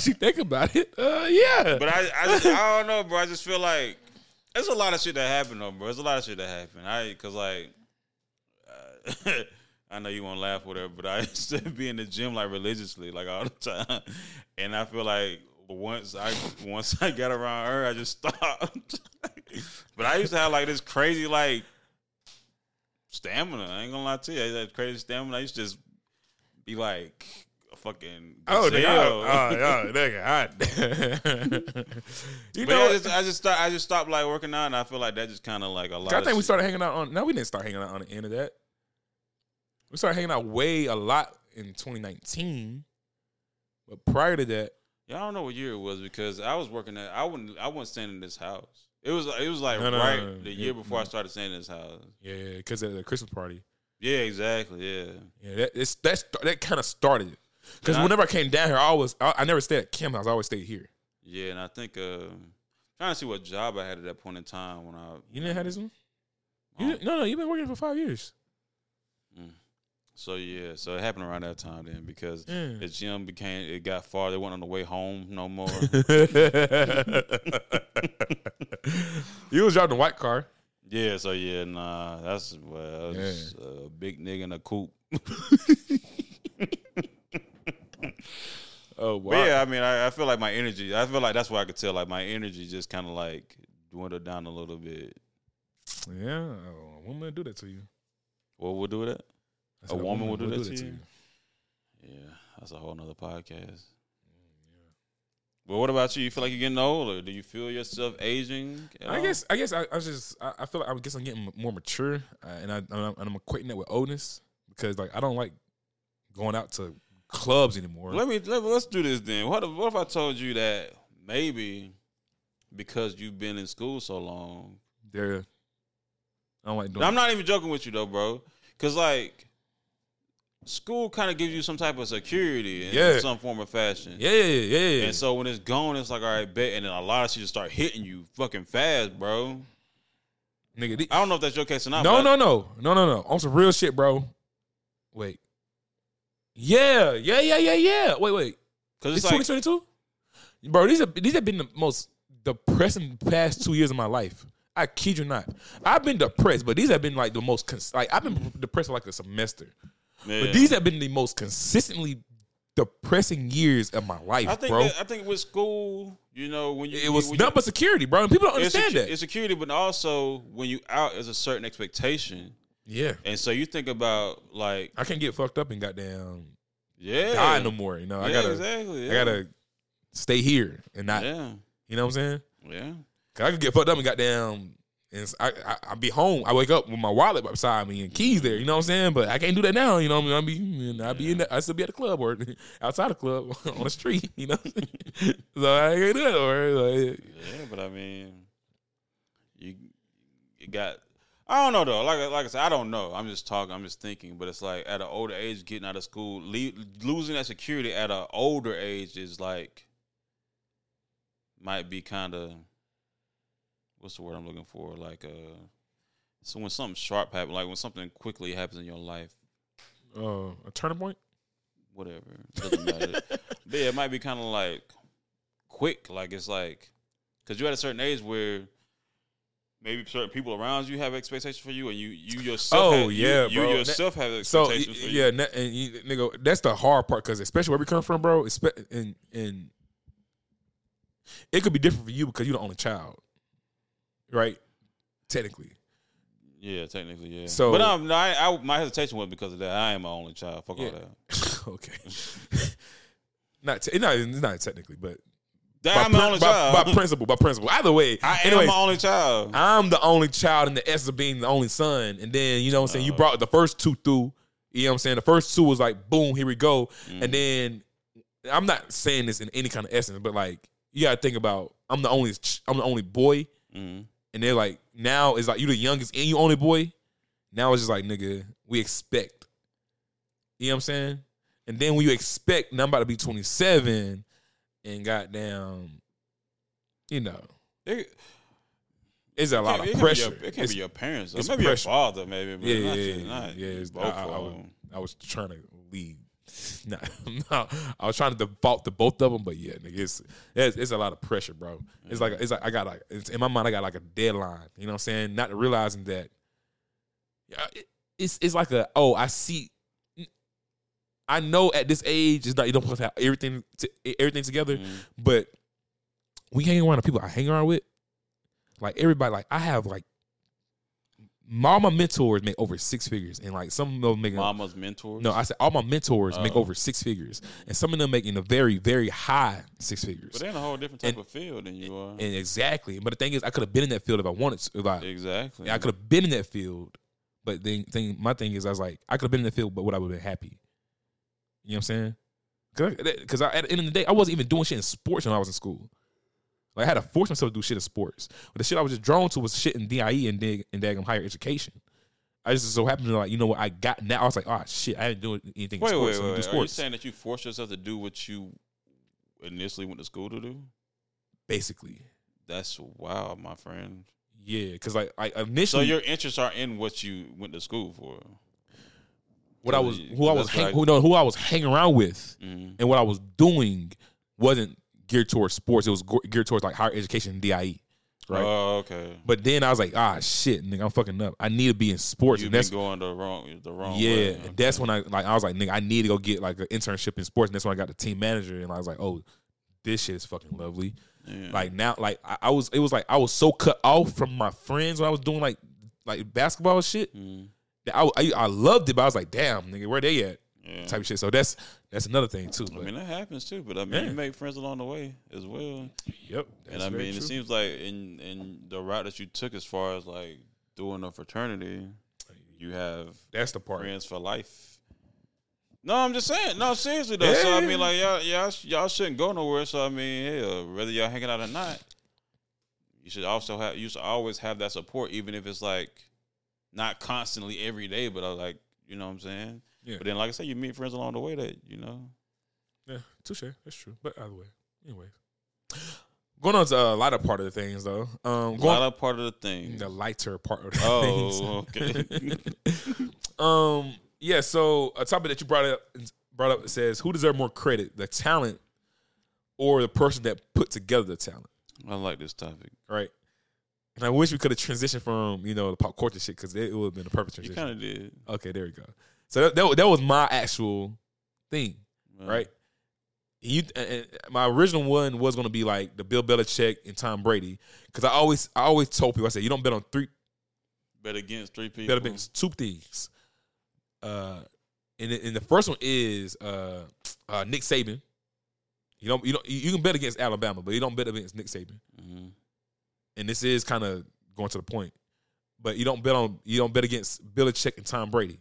you think about it, uh, yeah. But I, I, just, I don't know, bro. I just feel like there's a lot of shit that happened, though, bro. There's a lot of shit that happened. I, cause like, uh, I know you won't laugh, or whatever, but I used to be in the gym like religiously, like all the time, and I feel like once I once I got around her, I just stopped. But I used to have like this crazy like stamina. I ain't gonna lie to you, I had crazy stamina. I used to just be like a fucking Oh, nigga, gazelle. oh, oh, nigga, I, you But know, yeah, I just I just start, I just stopped like working out, and I feel like that just kind of like a lot. I of think we shit. started hanging out on. No, we didn't start hanging out on the end of that. We started hanging out way a lot in twenty nineteen, but prior to that, Yeah, I don't know what year it was because I was working at. I wouldn't. I wasn't staying in this house. It was. It was like No, no, right no, no. the Yeah, year before no. I started staying in this house. yeah, because of the Christmas party. Yeah, exactly. Yeah. Yeah, that it's that's that kind of started it. Because And I- whenever I came down here, I always I, I never stayed at Kim house. I always stayed here. Yeah, and I think uh, trying to see what job I had at that point in time when I. You didn't have this one? You Um, didn't- no, no, you've been working for five years. So yeah, so it happened around that time then because Yeah. the gym became it got far. They weren't on the way home no more. You was driving the white car. Yeah, so yeah, nah, that's well, that's a big nigga in a coupe. Oh wow. But yeah, I mean, I, I feel like my energy. I feel like that's why I could tell. Like my energy just kind of like dwindled down a little bit. Yeah, oh, a woman will do that to you. What would do that? I said A woman will do that to you? you. Yeah, that's a whole nother podcast. But what about you? You feel like you're getting older? Do you feel yourself aging? at I all? guess I guess I, I just I, I feel like I guess I'm getting more mature, uh, and I and I'm, and I'm equating that with oldness because like I don't like going out to clubs anymore. Let me let, let's do this then. What if, what if I told you that maybe because you've been in school so long? There, I don't like doing. I'm not even joking with you though, bro. Cause like school kind of gives you some type of security in Yeah. some form of fashion. Yeah, yeah, yeah, yeah. And so when it's gone, it's like, all right, bet. And then a lot of shit just start hitting you fucking fast, bro. Nigga, the- I don't know if that's your case or not. no, but no, no, no, no, no. On some real shit, bro. Wait. Yeah, yeah, yeah, yeah, yeah. Wait, wait. Because It's it's like, twenty twenty-two, bro. These are these have been the most depressing past two years of my life. I kid you not. I've been depressed, but these have been like the most cons- like I've been depressed for like a semester. yeah. But these have been the most consistently depressing years of my life, I think bro. that, I think with school, you know, when you It was when nothing but security, bro. And people don't you, it's, understand secu- that. it's security, but also when you out, there's a certain expectation, Yeah, and so you think about like, I can't get fucked up and goddamn yeah, die no more. You know, yeah, I gotta, exactly, yeah. I gotta stay here and not. yeah, You know what I'm saying? yeah. Cause I could get fucked up and goddamn, and I, I I be home. I wake up with my wallet beside me and keys there. You know what I'm saying? But I can't do that now. You know what I mean? I be, I be in. The, I still be at the club or outside the club on the street. You know, so I can't do that. Or like, Yeah, but I mean, you you got. I don't know though. Like like I said, I don't know. I'm just talking. I'm just thinking. But it's like at an older age, getting out of school, le- losing that security at an older age is like might be kind of what's the word I'm looking for? Like uh, so when something sharp happens, like when something quickly happens in your life, uh, a turning point. whatever, doesn't matter. But yeah, it might be kind of like quick. Like it's like because you're at a certain age where maybe certain people around you have expectations for you, and you you yourself, Oh, have, yeah, you, bro. you yourself have So expectations for yeah, you. na- and you, nigga, that's the hard part because especially where we come from, bro. Espe- and and it could be different for you because you're the only child, right? Technically. Yeah, technically, yeah. So- but um, no, I, I, my hesitation was because of that. I am my only child. Fuck Yeah. all that. Okay. not, te- not it's not technically, but Damn, by, I'm my prin- only by, child. by principle, by principle. Either way, I am anyways, my only child. I'm the only child in the essence of being the only son. And then, you know what I'm saying, you Uh. brought the first two through. You know what I'm saying? The first two was like, boom, here we go. Mm. And then, I'm not saying this in any kind of essence, but like, you gotta think about, I'm the only, ch- I'm the only boy. Mm. And they're like, now it's like, you the youngest and you only boy. Now it's just like, nigga, we expect. You know what I'm saying? And then when you expect, now I'm about to be twenty-seven and goddamn, you know, It, it's a lot it of can't pressure. Be your, it can't It's- be your parents. Or it's maybe pressure. your father, maybe. But Yeah, not, yeah, not, yeah. It's, both I, I, I, of was, them. I was trying to lead No, no, I was trying to default to both of them, but yeah, nigga, it's it's, it's a lot of pressure, bro. It's like it's like I got like it's, in my mind, I got like a deadline. You know what I'm saying? Not realizing that, yeah, it, it's it's like a oh, I see. I know at this age, it's not you don't have everything to, everything together, Mm. but we hang around the people I hang around with, like everybody, like I have like. All my mentors make over six figures, and like some of them making Mama's mentors. no, I said all my mentors make Oh. over six figures, and some of them making a very, very high six figures. But they're in a whole different type And- of field than you are. And exactly, but the thing is, I could have been in that field if I wanted to. If I, Exactly. I could have been in that field, but the thing, my thing is, I was like, I could have been in that field, but would I would have been happy? You know what I'm saying? Because at the end of the day, I wasn't even doing shit in sports when I was in school. Like I had to force myself to do shit in sports. But the shit I was just drawn to was shit in D I E and dig and daggum higher education. I just so happened to like, you know what I got now. I was like, oh shit, I didn't do anything Wait, in sports. wait, so wait. I'm gonna do wait. Are you sports. saying that you forced yourself to do what you initially went to school to do? Basically, That's wow, my friend. yeah, because like I So initially your interests are in what you went to school for. what I was Because who I was that's hang, what I- who, no, who I was hanging around with Mhm. and what I was doing wasn't geared towards sports. It was go- geared towards like higher education and D I E, right? Oh, okay. But then I was like, ah, shit, nigga, I'm fucking up. I need to be in sports, You've and been that's going the wrong, the wrong yeah. way. And that's when I like I was like, nigga, I need to go get like an internship in sports. And that's when I got the team manager, and I was like, oh, this shit is fucking lovely. Yeah. Like now, like I, I was, it was like I was so cut off from my friends when I was doing like like basketball shit. Mhm. That I, I I loved it, but I was like, damn, nigga, where they at? Yeah. Type of shit. So that's that's another thing too. I But, mean, that happens too. But I mean, Yeah. you make friends along the way as well. yep. And I mean, it seems like in in the route that you took, as far as like doing a fraternity, you have that's the part. friends for life. No, I'm just saying. No, seriously though. So I Yeah. mean, like y'all, y'all, y'all shouldn't go nowhere. So I mean, hell, whether y'all hanging out or not, you should also have. You should always have that support, even if it's like not constantly every day, but uh, like you know what I'm saying. Yeah. But then, like I said, you meet friends along the way that you know. Yeah, touche. That's true. But either way, anyways, going on to a lighter part of the things though. Um, A going lot of part of the thing. the lighter part of the Oh, things. um, yeah. So a topic that you brought up brought up says, who deserves more credit, the talent or the person that put together the talent? I like this topic. Right. And I wish we could have transitioned from you know the pop culture shit because it, it would have been a perfect You transition. kind of did, Okay, there we go. So that, that that was my actual thing, Uh, right? You and and my original one was gonna be like the Bill Belichick and Tom Brady because I always I always told people I said you don't bet on three, Bet against three people. bet against two things. Uh, and the, and the first one is uh, uh Nick Saban. You don't you don't you can bet against Alabama, but you don't bet against Nick Saban. Mm-hmm. And this is kind of going to the point, but you don't bet on you don't bet against Belichick and Tom Brady.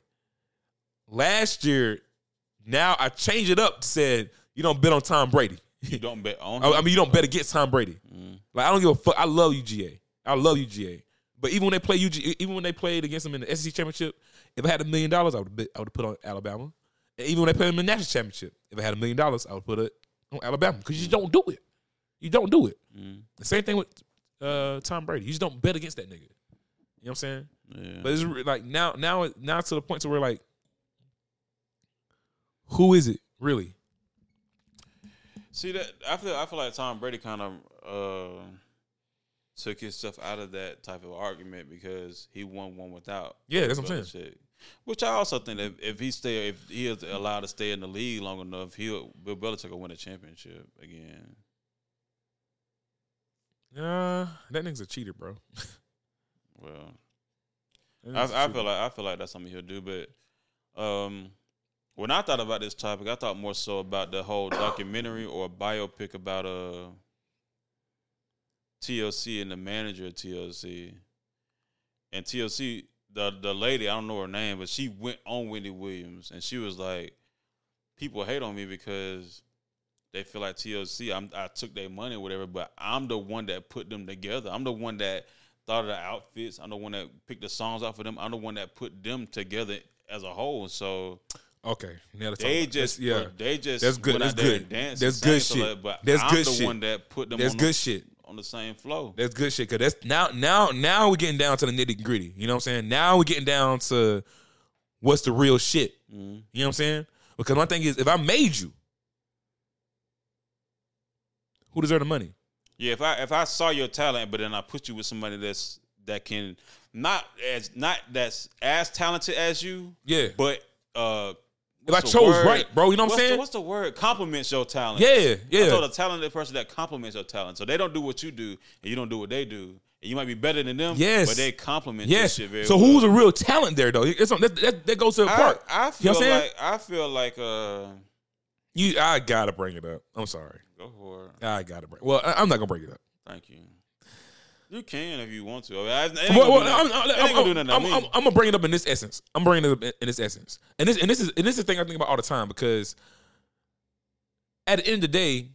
Last year, now I changed it up. Said you don't bet on Tom Brady. You don't bet on. I him? I mean, you don't bet against Tom Brady. Mm. Like I don't give a fuck. I love U G A. I love U G A. But even when they play U G A, even when they played against them in the S E C championship, if I had a million dollars, I would bet I would put on Alabama. And even when they played them in the national championship, if I had a million dollars, I would put it on Alabama because you don't do it. You don't do it. Mm. The same thing with uh, Tom Brady. You just don't bet against that nigga. You know what I'm saying? Yeah. But it's re- like now, now, now to the point to where like, who is it really? See that I feel I feel like Tom Brady kind of uh, took himself out of that type of argument because he won one without. Yeah, that's what I'm saying. Belichick. Which I also think that if he stay, if he is allowed to stay in the league long enough, he'll Bill Belichick will win a championship again. Uh, that nigga's a cheater, bro. Well, That I, nigga's a I cheater. feel like I feel like that's something he'll do. But um, when I thought about this topic, I thought more so about the whole documentary or biopic about uh T L C and the manager of T L C. And T L C, the the lady, I don't know her name, but she went on Wendy Williams and she was like, people hate on me because they feel like T L C, I'm, I took their money or whatever, but I'm the one that put them together. I'm the one that thought of the outfits. I'm the one that picked the songs off of them. I'm the one that put them together as a whole. So Okay, now let's they talk about- just, that's- yeah, they just That's good, went that's out there good. and danced That's and good sang, so shit. like, but That's I'm good the shit. one that put them that's on good the, shit. on the same flow. That's good shit. Cause that's now, now, now we're getting down to the nitty gritty. You know what I'm saying? Now we're getting down to what's the real shit. Mm-hmm. You know what I'm saying? Because my thing is, if I made you, who deserve the money? Yeah, if I if I saw your talent, but then I put you with somebody that's that can not as not that's as talented as you, Yeah. but uh, If I what's the chose word? right, bro, you know what I'm What's the, saying? what's the word? Compliments your talent. Yeah, yeah. So the talented person that compliments your talent. So they don't do what you do, and you don't do what they do. And you might be better than them, Yes. but they compliment Yes. your shit very So well. who's a real talent there, though? It's on, that, that, that goes to the I, part. I You feel know what I'm saying? like I feel like uh You, I gotta bring it up. I'm sorry. go for it. I gotta bring. Well, I, I'm not gonna bring it up. Thank you. You can if you want to. I mean, I- it ain't Well, gonna well, do nothing- I'm, it ain't I'm, gonna do I'm, nothing to I'm, me. I'm, I'm gonna bring it up in this essence. I'm bringing it up in, in this essence, and this and this is and this is the thing I think about all the time because at the end of the day,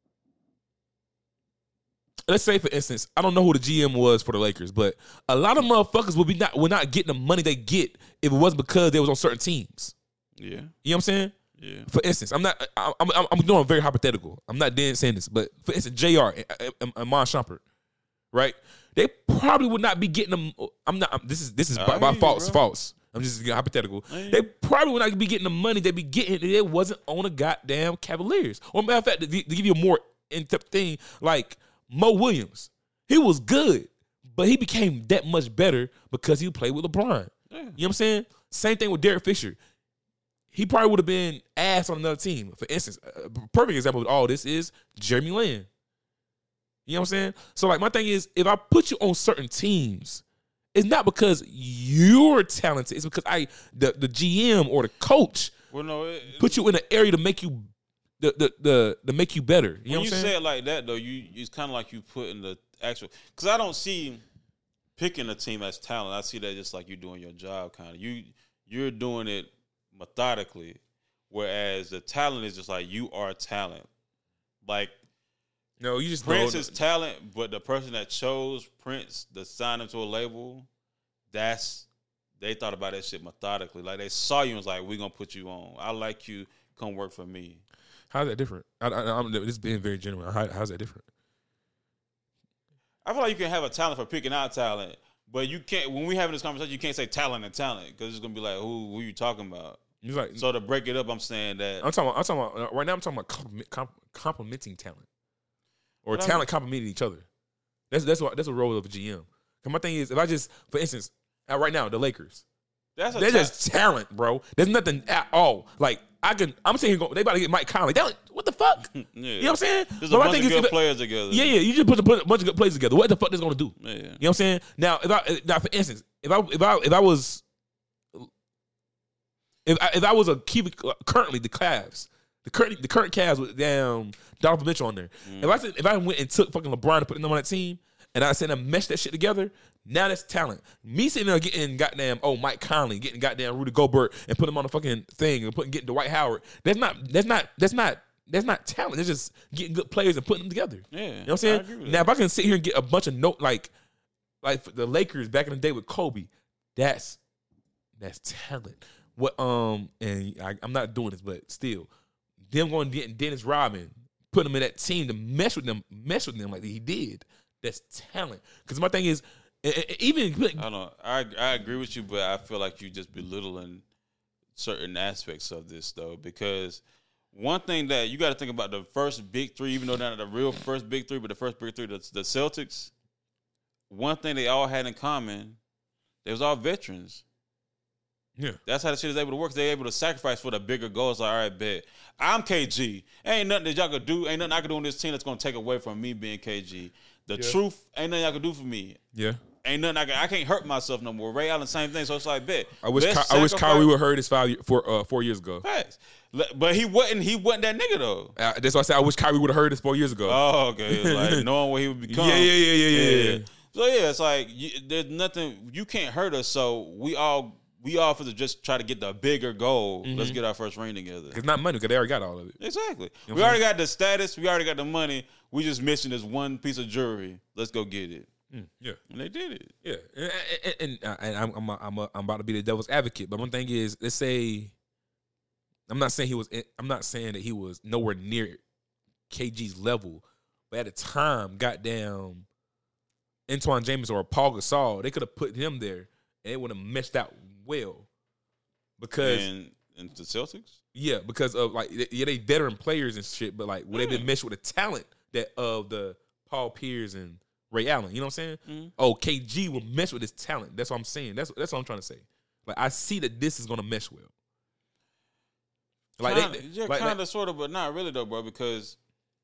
let's say for instance, I don't know who the G M was for the Lakers, but a lot of motherfuckers would be not would not getting the money they get if it wasn't because they was on certain teams. Yeah, You know what I'm saying? yeah. For instance, I'm not. I'm I'm, I'm doing very hypothetical. I'm not then saying this, but for instance, J R and, and, and Mon Shumpert, right? They probably would not be getting them. I'm not. I'm, this is this is I by, by hear you, false. bro. False. I'm just getting hypothetical. I hear They you. probably would not be getting the money they be getting if it wasn't on a goddamn Cavaliers. Or matter of fact, to, to give you a more in-depth thing, like Mo Williams, he was good, but he became that much better because he played with LeBron. Yeah. You know what I'm saying? Same thing with Derek Fisher. He probably would have been ass on another team. For instance, a perfect example of all this is Jeremy Lin. You know what I'm saying? So, like, my thing is, if I put you on certain teams, it's not because you're talented. It's because I, the, the G M or the coach, Well, no. It, put you in an area to make you, the the the to make you better. You know when what you I'm saying? say it like that, though, you it's kind of like you put in the actual. Because I don't see picking a team as talent. I see that just like you doing your job, kind of. You you're doing it methodically, whereas the talent is just like you are talent. Like No, you just Prince know, is talent, but the person that chose Prince to sign him to a label, that's they thought about that shit methodically. Like they saw you and was like, "We're gonna put you on. I like you. Come work for me." How's that different? I, I, I'm this is being very genuine. How, how's that different? I feel like you can have a talent for picking out talent, but you can't. When we having this conversation, you can't say talent and talent because it's gonna be like, "Who? Who you talking about?" It's like So to break it up, I'm saying that I'm talking. About, I'm talking about right now. I'm talking about compliment, comp, complimenting talent, or But I'm- talent complimenting each other. That's that's what that's a role of a G M. Cause my thing is, if I just, for instance, uh, right now the Lakers, that's a they're ta- just talent, bro. There's nothing at all. Like I can, I'm sitting here going, they about to get Mike Conley. They like, what the fuck? yeah. You know what I'm saying? There's But a my bunch thing of is, good if- players together. Yeah, yeah. You just put, put a bunch of good players together. What the fuck is gonna do? Yeah. You know what I'm saying? Now, if I now for instance, if I if I if I was if I, if I was a keep currently the Cavs, the current the current Cavs with damn Donovan Mitchell on there. Mm. If I said if I went and took fucking LeBron and put him on that team, and I said I meshed that shit together, now that's talent. Me sitting there getting goddamn oh Mike Conley, getting goddamn Rudy Gobert and put him on the fucking thing and putting getting Dwight Howard. That's not that's not that's not that's not talent. That's just getting good players and putting them together. Yeah. You know what I'm saying? I agree with Now, that. if I can sit here and get a bunch of note like, like for the Lakers back in the day with Kobe, that's that's talent. What um and I, I'm not doing this, but still, them going and getting Dennis Rodman, putting him in that team to mess with them, mess with them like he did. That's talent. Because my thing is, e- e- even I don't know. I I agree with you, but I feel like you just belittling certain aspects of this though, because one thing that you got to think about the first big three, even though they're not the real first big three, but the first big three, the, the Celtics. One thing they all had in common, they was all veterans. yeah, That's how the shit is able to work. They're able to sacrifice for the bigger goals. Like, all right, bet. I'm K G. Ain't nothing that y'all could do. Ain't nothing I could do on this team that's gonna take away from me being K G. The Yeah. truth, ain't nothing y'all could do for me. yeah. Ain't nothing I can. I can't hurt myself no more. Ray Allen, same thing. So it's like, bet. I wish Let's Ky- I wish sacrifice- Kyrie would heard this five year, four uh, four years ago. Facts. Le- But he wasn't. He wasn't that nigga though. Uh, that's why I said I wish Kyrie would have heard this four years ago. Oh, okay. It's like knowing what he would become. yeah, yeah, yeah, yeah, yeah, yeah. So yeah, it's like you, there's nothing you can't hurt us. So we all we all for to just try to get the bigger goal. Mm-hmm. Let's get our first ring together. It's not money because they already got all of it. Exactly. You know we what I'm already got the status. We already got the money. We just missing this one piece of jewelry. Let's go get it. Mm, yeah. And they did it. Yeah, and, and, and, uh, and I'm I'm a, I'm, a, I'm about to be the devil's advocate, but one thing is, let's say, I'm not saying he was, I'm not saying that he was nowhere near K G's level, but at the time, goddamn, Antoine James or Paul Gasol, they could have put him there, and it would have meshed out well, because And in the Celtics? Yeah, because of like yeah, they veteran players and shit, but like would Yeah. they been meshed with the talent that of the Paul Pierce and Ray Allen? You know what I'm saying? Mm-hmm. Oh, K G will mesh with his talent. That's what I'm saying. That's that's what I'm trying to say. Like I see that this is gonna mesh well. Like kinda, they, yeah, like, kind of, like, sort of, but not really though, bro. Because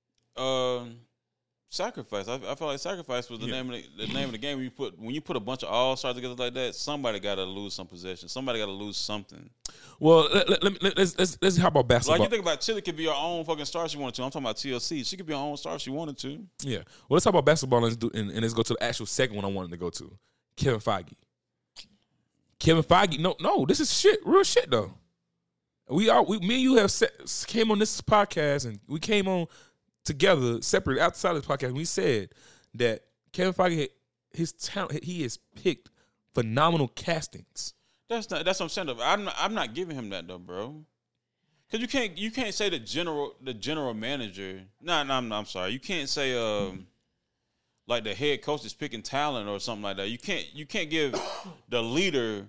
um, sacrifice. I, I feel like sacrifice was the Yeah. name of the, the name of the game. When you put when you put a bunch of all stars together like that, somebody got to lose some possession. Somebody got to lose something. well, let, let, let, let, let's let's let's how about basketball? Like you think about Chili could be her own fucking star if she wanted to. I'm talking about T L C. She could be her own star if she wanted to. Yeah. Well, let's talk about basketball and let's, do, and, and let's go to the actual second one I wanted to go to. Kevin Feige. Kevin Feige. No, no, this is shit. Real shit though. We all, we, me and you have set, came on this podcast and we came on together, separate outside of this podcast. And we said that Kevin Feige, his talent, he has picked phenomenal castings. That's not. That's what I'm saying. Though. I'm not, I'm not giving him that though, bro. Because you can't you can't say the general the general manager. No, no, I'm, I'm sorry. You can't say um like the head coach is picking talent or something like that. You can't you can't give the leader.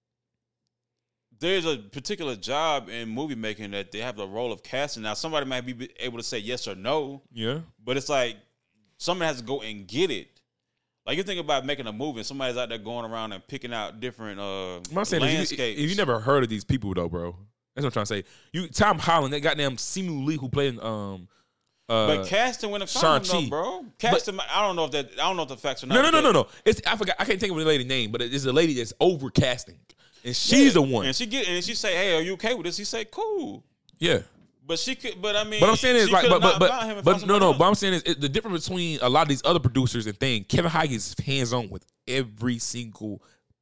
There's a particular job in movie making that they have the role of casting. Now somebody might be able to say yes or no, Yeah. but it's like somebody has to go and get it. Like you think about making a movie, and somebody's out there going around and picking out different uh, What I'm saying is, landscapes. if you never heard of these people though, bro, that's what I'm trying to say. You Tom Holland, that goddamn Simu Lee who played in um uh But casting when it found Shang-Chi. him, though, bro. Casting, I don't know if that. I don't know if the facts are not. no no no that- no no. It's I forgot I can't think of the lady name, but it's a lady that's over casting. And she's Yeah. the one. And she get and she say, "Hey, are you okay with this?" He say, "Cool." Yeah. But she could. But I mean, But I'm saying is she like, could but not but buy him but, and but find no somebody no. else. But I'm saying is it, the difference between a lot of these other producers and thing. Kevin Feige is hands on with every single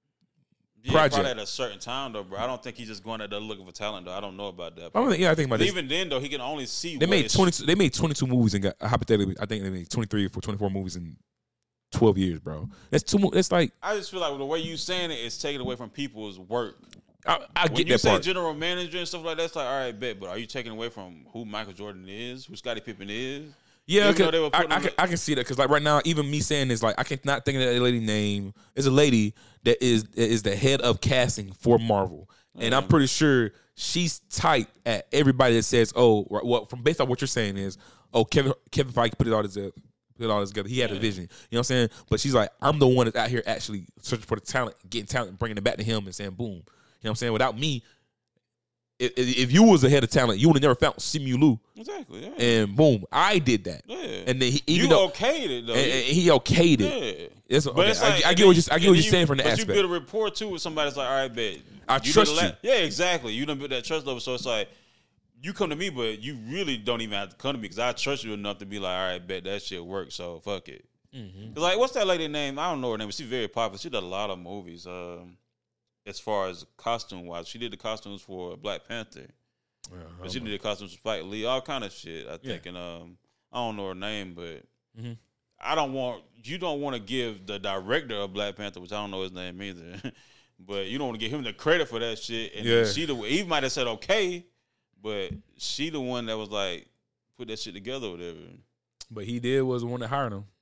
yeah, project. probably at a certain time though, bro. I don't think he's just going at the looking for talent though. I don't know about that. I mean, yeah, I think about But this. even then though, he can only see. They what made is- twenty. They made twenty two movies and got hypothetically. I think they made twenty three for twenty four movies in twelve years, bro. That's too. mo- That's like I just feel like the way you saying it is taking away from people's work. I, I When get you that say part. general manager and stuff like that, it's like, all right, bet. But are you taking away from who Michael Jordan is, who Scottie Pippen is? Yeah, Even though okay. they were I, putting I, him can, in- I can see that because like right now, even me saying this, like I can not think of that lady name. It's a lady that is is the head of casting for Marvel, and I'm pretty sure she's tight at everybody that says, "Oh, right, well, from based on what you're saying is, oh, Kevin Kevin Feige put it all together, put it all together. He had a vision, you know what I'm saying? But she's like, I'm the one that's out here actually searching for the talent, getting talent, and bringing it back to him, and saying, boom, you know what I'm saying? Without me. If, if you was the head of talent, you would have never found Simu Liu. Exactly. Yeah. And boom, I did that. yeah. And then he, you even though okayed it though. and, and he okayed it. yeah. It's, But okay, it's like, I, I and get what then- you're I get and what then you're saying from the but aspect. you build a rapport too with somebody that's like, all right, bet. I You trust did a you. lot- Yeah, exactly. You done built that trust level, so it's like you come to me, but you really don't even have to come to me because I trust you enough to be like, all right, bet that shit works. So fuck it. Mm-hmm. 'Cause like, what's that lady name? I don't know her name, but she's very popular. She did a lot of movies. Um, as far as costume wise, she did the costumes for Black Panther. But she did the costumes for Spike Lee, all kind of shit. I think, and um, I don't know her name, but Mhm. I don't want you don't want to give the director of Black Panther, which I don't know his name either, but you don't want to give him the credit for that shit. And Yeah. she the he might have said okay, but she the one that was like put that shit together or whatever. But he did was the one that hired him.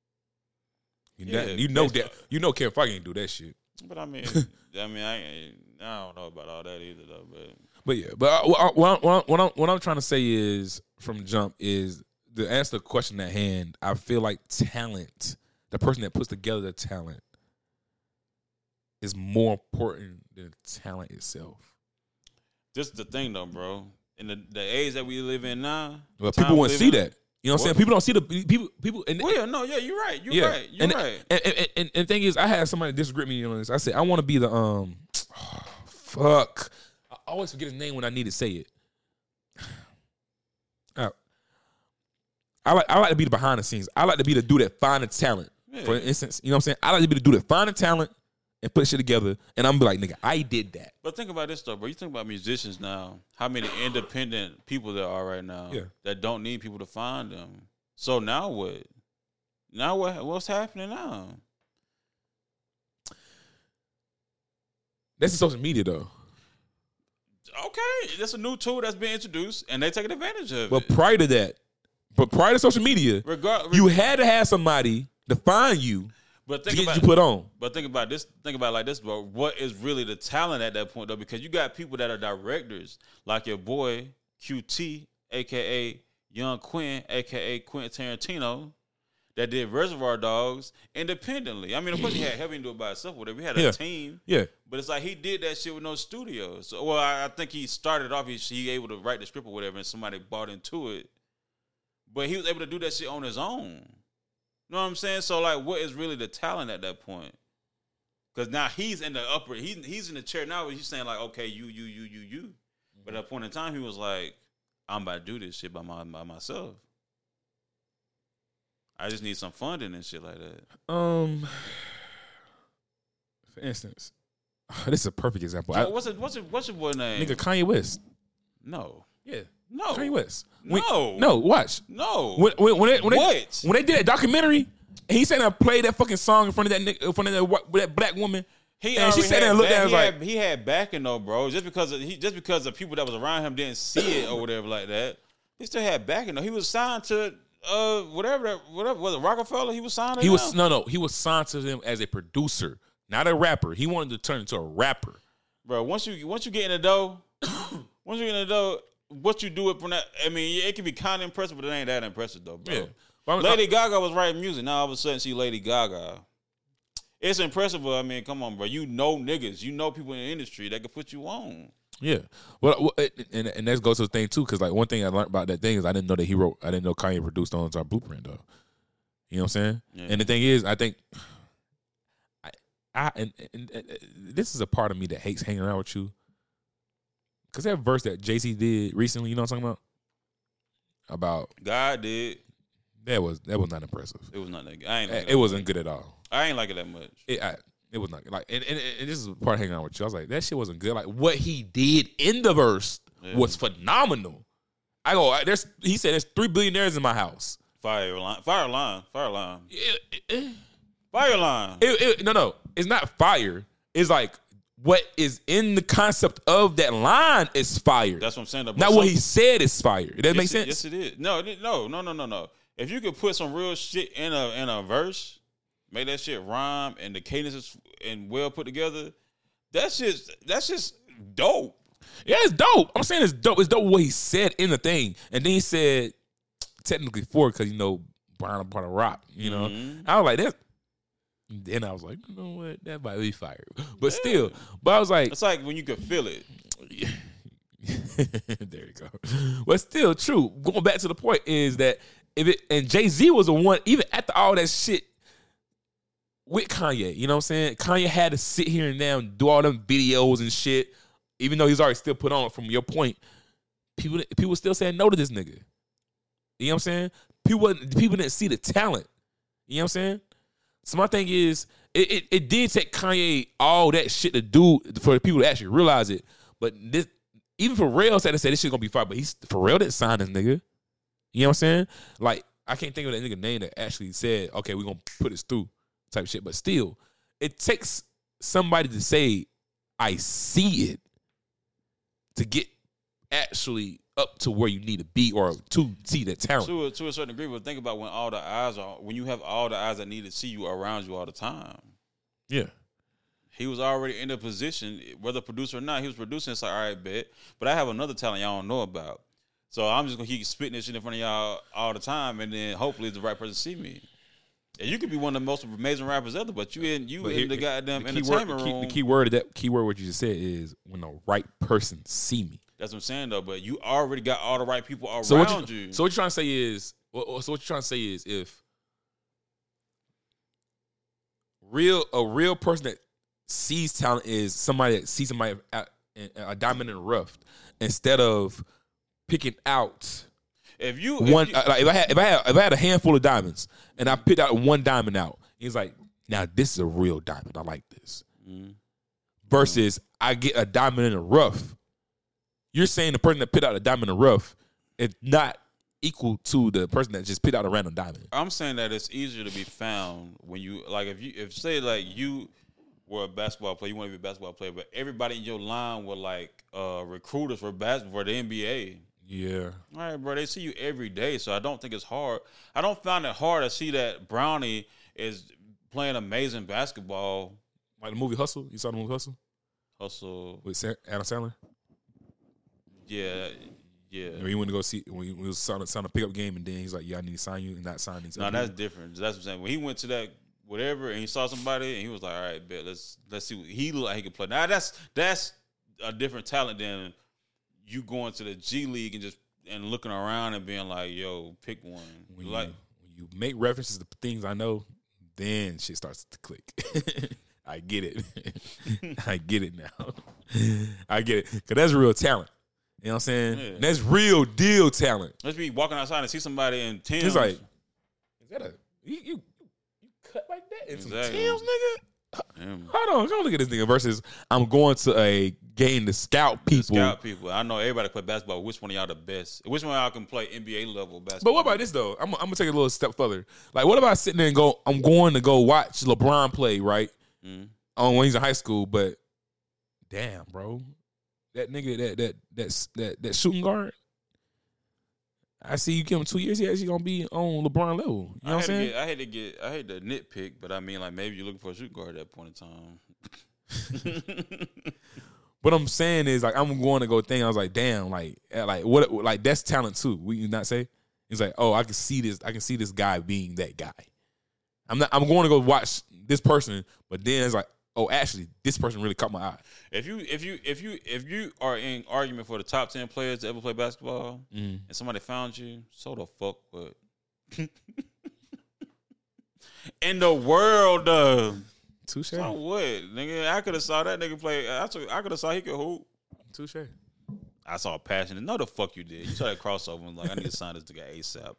You, Yeah, know, you know based that on- you know Kevin Feige ain't do that shit. But I mean, I mean, I ain't- I don't know about all that either though. But But yeah, but I, what, I, what, I, what, I'm, what I'm trying to say is from jump is to answer the question at hand. I feel like talent, the person that puts together the talent, is more important than talent itself. this is the thing though, bro. In the, the age that we live in now, But time people we wouldn't live see in- that. You know what I'm What? saying? People don't see the people. People and Well, yeah, no, yeah, you're right. You're yeah, right. You're and, right. And, and, and, and the thing is, I had somebody disagree with me on this. I said I want to be the um, fuck. I always forget his name when I need to say it. Uh, I like I like to be the behind the scenes. I like to be the dude that find the talent. Yeah. For instance, you know what I'm saying? I like to be the dude that find the talent and put shit together. And I'm be like, nigga, I did that. But think about this though, bro. You think about musicians now. How many independent people there are right now Yeah. that don't need people to find them? So now what? Now what? What's happening now? That's the social media though. Okay, that's a new tool that's being introduced, and they taking advantage of But it. prior to that, but prior to social media, Regard, you had to have somebody to find you. But to think get about you put on. But think about this. Think about it like this, bro. What is really the talent at that point, though? Because you got people that are directors, like your boy Q T, aka Young Quinn, aka Quentin Tarantino, that did Reservoir Dogs independently. I mean, of course, he had help him do it by himself. Whatever, he had a Yeah. team. Yeah. But it's like he did that shit with no studios. So, well, I, I think he started off. He, he able to write the script or whatever, and somebody bought into it. But he was able to do that shit on his own. You know what I'm saying? So, like, what is really the talent at that point? Because now he's in the upper, he's, he's in the chair now where he's saying, like, okay, you, you, you, you, you. Mm-hmm. But at a point in time, he was like, I'm about to do this shit by, my, by myself. I just need some funding and shit like that. Um, for instance, this is a perfect example. So I, what's, it, what's, it, what's your boy name? nigga, Kanye West. No. Yeah. No. Kanye West. No. When, no, watch. No. When, when, when, they, when, what? they, when they did that documentary, and he said I played that fucking song in front of that nigga, in front of that, wh- that black woman. He and she said that and looked at it he, like had, he had backing though, bro. Just because of, he just because the people that was around him didn't see it or whatever like that, he still had backing though. He was signed to uh whatever that whatever was it Rockefeller. He was signed to he them? was no no he was signed to them as a producer, not a rapper. He wanted to turn into a rapper, bro. Once you once you get in the dough, once you get in the dough, what you do it from that? I mean, it can be kind of impressive, but it ain't that impressive though, bro. Yeah. Well, Lady Gaga was writing music. Now all of a sudden she Lady Gaga. It's impressive, but I mean, come on, bro. You know niggas. You know people in the industry that could put you on. Yeah, well, and and that goes to the thing too, because like one thing I learned about that thing is I didn't know that he wrote. I didn't know Kanye produced on our Blueprint though. You know what I'm saying? Yeah. And the thing is, I think, I, I and, and, and this is a part of me that hates hanging around with you, because that verse that Jay-Z did recently, you know what I'm talking about? About God did. That was that was not impressive. It was not that good. I ain't. Like it wasn't good at all. I ain't like it that much. It I, it was not like, and, and, and this is part of hanging out with you. I was like, that shit wasn't good. Like what he did in the verse yeah. was phenomenal. I go, there's. He said there's three billionaires in my house. Fire line, fire line, fire line, it, it, it, fire line. It, it, no, no, it's not fire. It's like what is in the concept of that line is fire. That's what I'm saying. Though, not what he said is fire. Does that yes, make it, sense? Yes, it is. No, no, no, no, no, no. If you could put some real shit in a in a verse, make that shit rhyme and the cadence is and well put together, that's just that's just dope. Yeah, it's dope. I'm saying it's dope. It's dope what he said in the thing, and then he said technically four because you know Brown part of rock. You know, mm-hmm. I was like that. Then I was like, you know what, that might be fire, but yeah. still. But I was like, it's like when you could feel it. There you go. But still, true. Going back to the point is that. If it, and Jay-Z was the one, even after all that shit with Kanye, you know what I'm saying? Kanye had to sit here and now and do all them videos and shit, even though he's already still put on, from your point, people people still saying no to this nigga. You know what I'm saying? People people didn't see the talent. You know what I'm saying? So my thing is, it, it, it did take Kanye all that shit to do for the people to actually realize it. But this, even Pharrell said, said this shit gonna be fire, but he's Pharrell didn't sign this nigga. You know what I'm saying? Like, I can't think of that nigga name that actually said, okay, we're going to put this through type shit. But still, it takes somebody to say, I see it, to get actually up to where you need to be or to see that talent. To a, to a certain degree, but think about when all the eyes are, when you have all the eyes that need to see you around you all the time. Yeah. He was already in a position, whether producer or not, he was producing. It's like, all right, bet. But I have another talent y'all don't know about. So I'm just gonna keep spitting this shit in front of y'all all the time, and then hopefully the right person see me. And you could be one of the most amazing rappers ever, but you in you but in here, the goddamn the entertainment word, room. The key, the key word of that key word what you just said is when the right person see me. That's what I'm saying though. But you already got all the right people around so what you, you. So what you're trying to say is, so what you're trying to say is, if real a real person that sees talent is somebody that sees somebody at, a diamond in the rough, instead of picking out if you one if, you, uh, like if I had if I had if I had a handful of diamonds and I picked out one diamond out, he's like, now this is a real diamond. I like this. Mm-hmm. Versus I get a diamond in the rough. You're saying the person that picked out a diamond in the rough is not equal to the person that just picked out a random diamond. I'm saying that it's easier to be found when you like if you if say like you were a basketball player, you want to be a basketball player, but everybody in your line were like uh, recruiters for basketball for the N B A. Yeah. All right, bro. They see you every day, so I don't think it's hard. I don't find it hard to see that Brownie is playing amazing basketball. Like the movie Hustle. You saw the movie Hustle Hustle. with Sa- Adam Sandler. Yeah, yeah. When he went to go see when he was signing sign a pickup game, and then he's like, "Yeah, I need to sign you," and not sign these. No, that's different. That's what I'm saying. When he went to that whatever and he saw somebody and he was like, "All right, bet let's let's see what he look like he can play." Now that's that's a different talent than you going to the G League and just and looking around and being like, "Yo, pick one." When like you, when you make references to things I know, then shit starts to click. I get it. I get it now. I get it. Because that's real talent. You know what I'm saying? Yeah. That's real deal talent. let's be walking outside and see somebody in Tim's. He's like, is that a, you, you, you cut like that in some Exactly. Tim's, nigga? Damn. Hold on, go look at this nigga versus I'm going to a game to scout people. Scout people. I know everybody play basketball. Which one of y'all the best? Which one of y'all can play N B A level basketball? But what about this though? I'm, I'm gonna take it a little step further. Like, what about sitting there and go? I'm going to go watch LeBron play, right? Mm-hmm. On when he's in high school, but damn, bro, that nigga, that that that that that shooting guard. I see you give him two years. He actually gonna be on LeBron level. You know I what I'm saying? Get, I hate to get, I hate to nitpick, but I mean, like maybe you're looking for a shooting guard at that point in time. What I'm saying is, like, I'm going to go think. I was like, damn, like, like what, like that's talent too. Would you not say? It's like, oh, I can see this. I can see this guy being that guy. I'm not. I'm going to go watch this person, but then it's like, oh, actually, this person really caught my eye. If you, if you, if you, if you are in argument for the top ten players to ever play basketball, Mm. and somebody found you, so the fuck what? In the world, uh, Touche. so what, nigga? I could have saw that nigga play. I, I could have saw he could hoop. Touche. I saw a passion. No, the fuck you did. You saw that crossover and was like, I need to sign this nigga ASAP.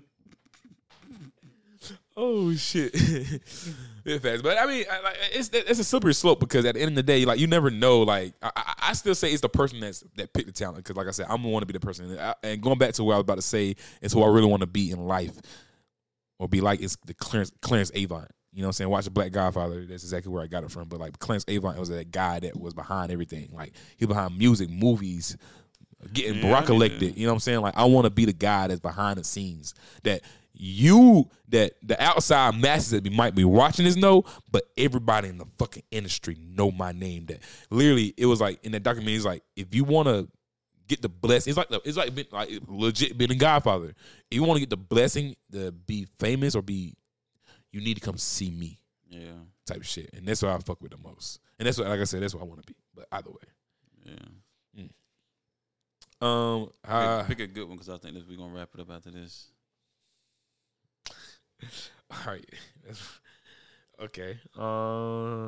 Oh shit! It's fast, but I mean, I, like, it's it's a slippery slope because at the end of the day, like you never know. Like I, I I still say it's the person that's that picked the talent because, like I said, I'm gonna want to be the person. And, I, and going back to what I was about to say, is who I really want to be in life, or be like is the Clarence Clarence Avant. You know what I'm saying? Watch the Black Godfather. That's exactly where I got it from. But like Clarence Avant was that guy that was behind everything. Like he behind music, movies, getting Yeah, Barack yeah. elected. You know what I'm saying? Like I want to be the guy that's behind the scenes that. You that the outside masses that be, might be watching this know, but everybody in the fucking industry know my name. That literally, it was like in that documentary. It's like if you want to get the blessing, it's like the, it's like, like legit being a Godfather. If you want to get the blessing to be famous or be, you need to come see me. Yeah, Type of shit, and that's what I fuck with the most. And that's what, like I said, that's what I want to be. But either way, yeah. um, uh, pick, pick a good one because I think that we're gonna wrap it up after this. all right, okay. Uh,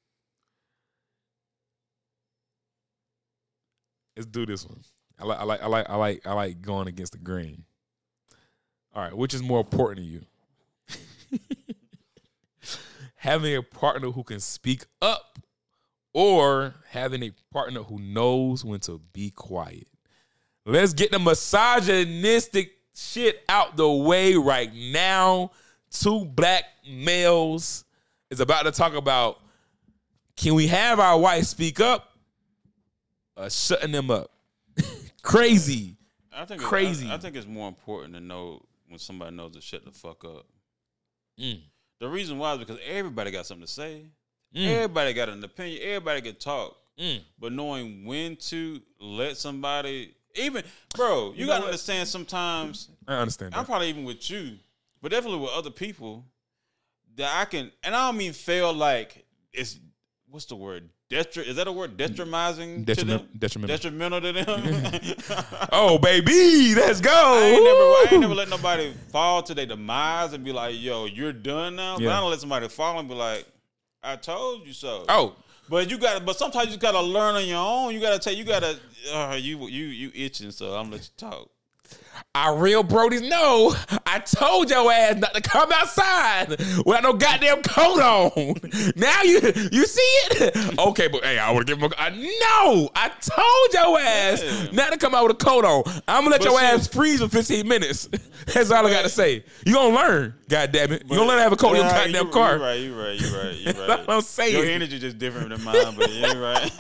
let's do this one. I like, I like, I like, I like, I like going against the grain. All right, which is more important to you? Having a partner who can speak up, or having a partner who knows when to be quiet. Let's get the misogynistic shit out the way right now. Two black males is about to talk about, can we have our wife speak up or shutting them up? Crazy. I think Crazy. It's, I, I think it's more important to know when somebody knows to shut the fuck up. Mm. The reason why is because everybody got something to say. Mm. Everybody got an opinion. Everybody can talk. Mm. But knowing when to let somebody, even, bro, you, You know got to what? understand sometimes, I understand I'm that. probably even with you, but definitely with other people, that I can, and I don't mean feel like it's, what's the word? Detri, is that a word? Detrimenting to them? Detrimental. Detrimental to them? Oh, baby, let's go. I ain't, never, I ain't never let nobody fall to their demise and be like, yo, you're done now. But Yeah. I don't let somebody fall and be like, I told you so. Oh, But you got to, but sometimes you got to learn on your own. You got to take, you got to, uh, you, you, you itching, so I'm going to let you talk. our real Brodies know. I told your ass not to come outside without no goddamn coat on. Now you you see it? Okay, but hey, I would give him a. I, no, I told your ass Yeah. not to come out with a coat on. I'm gonna let But your see- ass freeze for fifteen minutes. That's all I got to say. You gonna learn, goddamn it. You gonna learn to have a coat in your Yeah, goddamn you, car. You right, you right, you right, you That's right. what I'm saying. Your energy just different than mine, but yeah, you're right.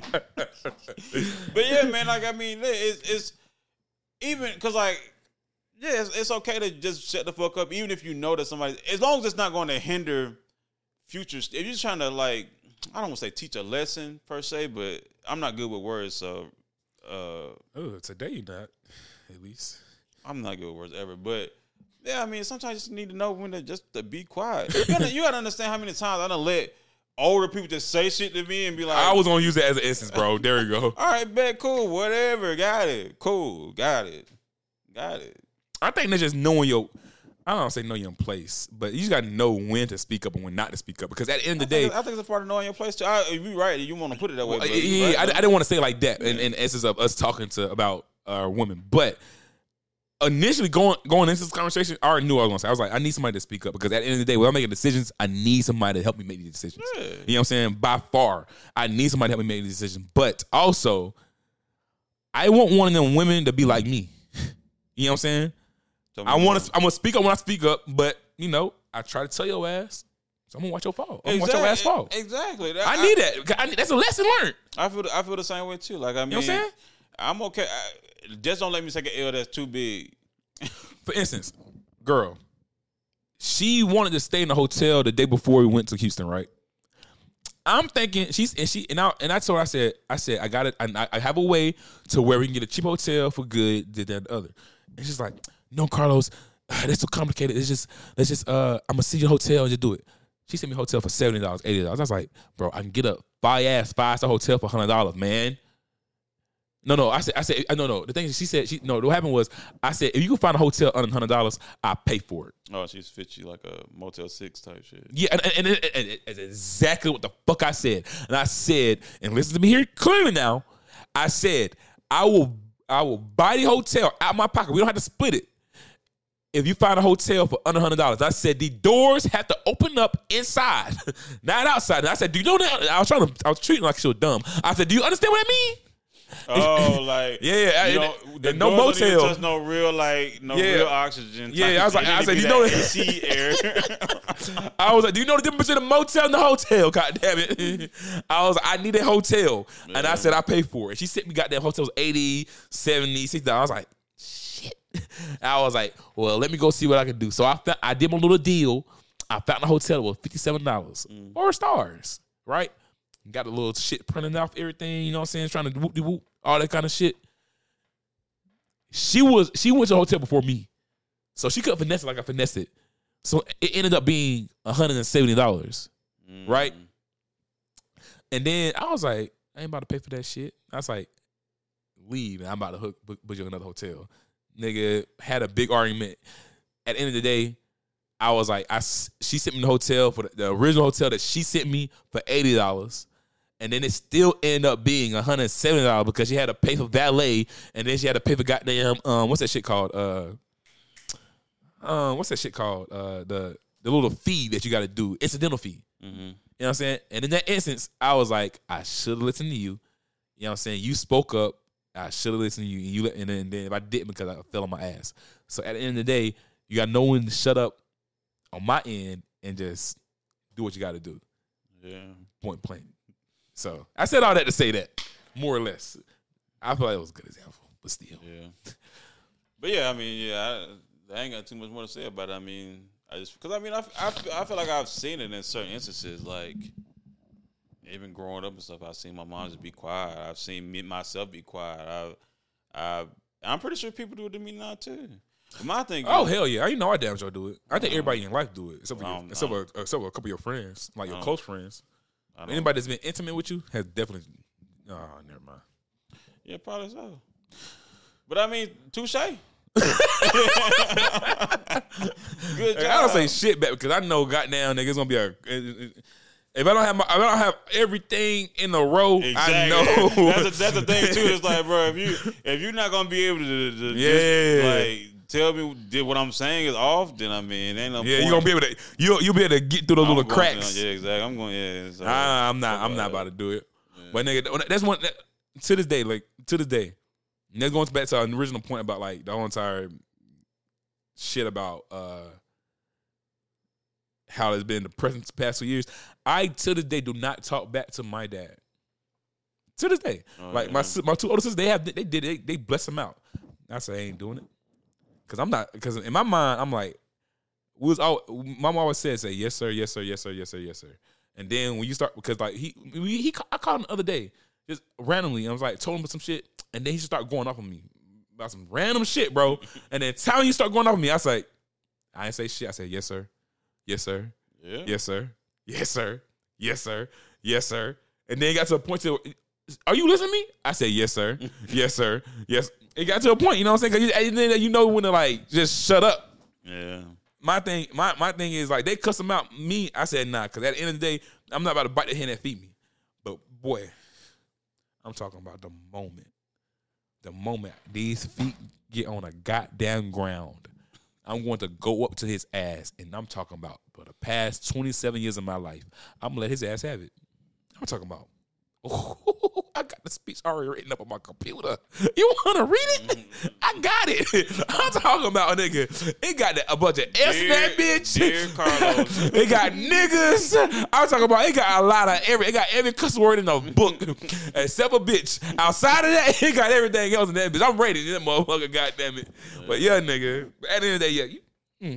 But yeah, man, like I mean, it's, it's even because like Yeah, it's, it's okay to just shut the fuck up, even if you know that somebody. As long as it's not going to hinder future. If you're just trying to like, I don't want to say teach a lesson per se, but I'm not good with words, so. Uh, oh, today you're not, at least. I'm not good with words ever, but yeah, I mean, sometimes you just need to know when to just to be quiet. You gotta, you gotta understand how many times I done let older people just say shit to me and be like, I was gonna use it as an instance, bro. There you go. All right, bet, cool, whatever, got it, cool, got it, got it. I think that's just knowing your. I don't say know your place, but you just gotta know when to speak up and when not to speak up. Because at the end of the I day, think, I think it's a part of knowing your place too. I, if you right, you want to put it that way. well, But yeah, right, I, I didn't want to say it like that. In, in essence of us talking to about uh, women, but initially going going into this conversation, I already knew what I was gonna say. I was like, I need somebody to speak up because at the end of the day, when I'm making decisions, I need somebody to help me make these decisions. Yeah. You know what I'm saying? By far, I need somebody to help me make these decisions. But also, I want one of them women to be like me. You know what I'm saying? I want to. I'm gonna speak up when I speak up, but you know, I try to tell your ass. So I'm gonna watch your fall. I'm gonna watch your ass fall. Exactly. I, I need that. I need, that's a lesson learned. I feel. I feel the same way too. Like I mean, you know what I'm saying? I'm okay. I, just don't let me take an L that's too big. For instance, girl, she wanted to stay in the hotel the day before we went to Houston, right? I'm thinking she's and she and I and I told her I said I said I got it. I, I have a way to where we can get a cheap hotel for good. Did that and the other, and she's like, no, Carlos, that's so complicated. It's just let's just uh I'm gonna see your hotel and just do it. She sent me a hotel for seventy dollars, eighty dollars. I was like, bro, I can get a five ass five star hotel for hundred dollars, man. No, no, I said, I said, no, no. The thing is, she said, she no. What happened was, I said, if you can find a hotel under hundred dollars, I pay for it. Oh, she's fit you like a Motel Six type shit. Yeah, and, and, and, and, and it's exactly what the fuck I said. And I said, and listen to me here clearly now. I said, I will, I will buy the hotel out of my pocket. We don't have to split it. If you find a hotel for under hundred dollars, I said the doors have to open up inside, not outside. And I said, do you know that? I was trying to, I was treating her like she was dumb. I said, do you understand what I mean? Oh, like yeah, you know, and, the and no doors don't even motel, touch no real like no Yeah. real oxygen. Yeah, I was like, It I need said, to be you know that that- A C air. I was like, do you know the difference between a motel and the hotel? God damn it. I was like, I need a hotel. And I Yeah. said, I pay for it. She sent me goddamn hotels eighty, seventy, sixty dollars. I was like, shit. I was like, well, let me go see what I can do. So I found, I did my little deal. I found a hotel with fifty-seven dollars. Mm. Four stars, right? Got a little shit printed off everything, you know what I'm saying? Trying to whoop de whoop, all that kind of shit. She was she went to the hotel before me. So she couldn't finesse it like I finessed it. So it ended up being one hundred seventy dollars. Mm. Right? And then I was like, I ain't about to pay for that shit. I was like, leave, and I'm about to hook book, book you another hotel. Nigga had a big argument. At the end of the day, I was like, I, she sent me the hotel for the, the original hotel that she sent me for eighty dollars. And then it still ended up being one hundred seventy dollars because she had to pay for valet, and then she had to pay for goddamn um what's that shit called? Uh, um what's that shit called? Uh, the the little fee that you got to do, incidental fee. Mm-hmm. You know what I'm saying? And in that instance, I was like, I should have listened to you. You know what I'm saying? You spoke up. I should have listened to you. And you and then, and then if I didn't, because I fell on my ass. So at the end of the day, you got no one to shut up on my end and just do what you got to do. Yeah. Point blank. So I said all that to say that, more or less. I feel like it was a good example, but still. Yeah. But yeah, I mean, yeah, I, I ain't got too much more to say about it. I mean, I just because I mean, I, I, I feel like I've seen it in certain instances, like even growing up and stuff. I've seen my mom just be quiet. I've seen me myself be quiet. I, I, I'm pretty sure people do it to me now too. But my thing. Oh is, hell yeah! You know I damn sure do it. I think Um, everybody in life do it, except for, your, um, except, um, for, except for a couple of your friends, like your um, close friends. I don't- Anybody that's been intimate with you has definitely. Oh, never mind. Yeah, probably so. But I mean, touche. Good job. I don't say shit back because I know goddamn nigga it's gonna be a. If I don't have my, if I don't have everything in a row, Exactly. I know. that's, a, that's the thing too. It's like, bro, if you if you're not gonna be able to, to Yeah. just, like tell me did what I'm saying is off, then I mean, ain't no yeah, point. you gonna be able to. You you'll be able to get through those I'm little going to- cracks. yeah, exactly. I'm going. Yeah, so, I, I'm not. I'm not about to do it. But nigga, that's one. That, to this day, like to this day, and that's going back to our original point about like the whole entire shit about uh how it's been the present past few years. I to this day do not talk back to my dad. To this day, Oh, like yeah. my si- my two older sisters, they have they did it. They bless him out. I say I ain't doing it Because I'm not, because in my mind, I'm like, we was all, my mom always said, say, yes, sir, yes, sir, yes, sir, yes, sir, yes, sir. And then when you start, because like, he, he, he I called him the other day, just randomly. I was like, told him some shit, and then he just started going off on me about some random shit, bro. And then time you start going off on me, I was like, I didn't say shit. I said, yes, sir, yes, sir, Yeah. yes, sir, yes, sir, yes, sir, yes, sir. And then it got to a point to, are you listening to me? I said, yes, sir, yes, sir, yes. It got to a point, you know what I'm saying? Because you, you know when to like just shut up. Yeah. My thing, my, my thing is like they cuss them out. Me, I said nah, because at the end of the day, I'm not about to bite the hand that feed me. But boy, I'm talking about the moment, the moment these feet get on a goddamn ground, I'm going to go up to his ass, and I'm talking about for the past twenty-seven years of my life, I'm gonna let his ass have it. I'm talking about. Oh, I got the speech already written up on my computer. You want to read it? I got it. I'm talking about, nigga. It got a bunch of S in that bitch. Dear Carlos. It got niggas. I'm talking about, it got a lot of every, it got every cuss word in the book except a bitch. Outside of that, it got everything else in that bitch. I'm ready, that motherfucker, goddamn it. But yeah, nigga, at the end of the day, yeah, you, mm,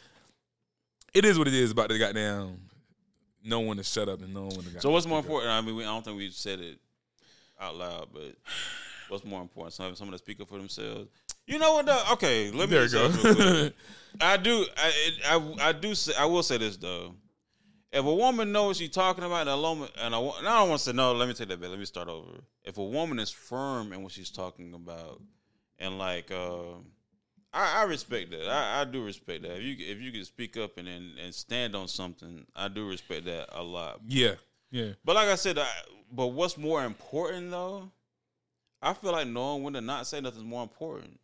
it is what it is about the goddamn. No one to shut up and no one to. So what's more important? I mean, we, I don't think we said it out loud, but what's more important? Some someone to speak up for themselves. You know what? Though? Okay, let me. There you say go. this real quick. I do. I, I I do. Say, I will say this though. If a woman knows what she's talking about, and a woman, and I, and I don't want to say no. Let me take that back. Let me start over. If a woman is firm in what she's talking about, and like. Uh, I, I respect that. I, I do respect that. If you if you can speak up and, and and stand on something, I do respect that a lot. Yeah, yeah. But like I said, I, but what's more important though? I feel like knowing when to not say nothing is more important.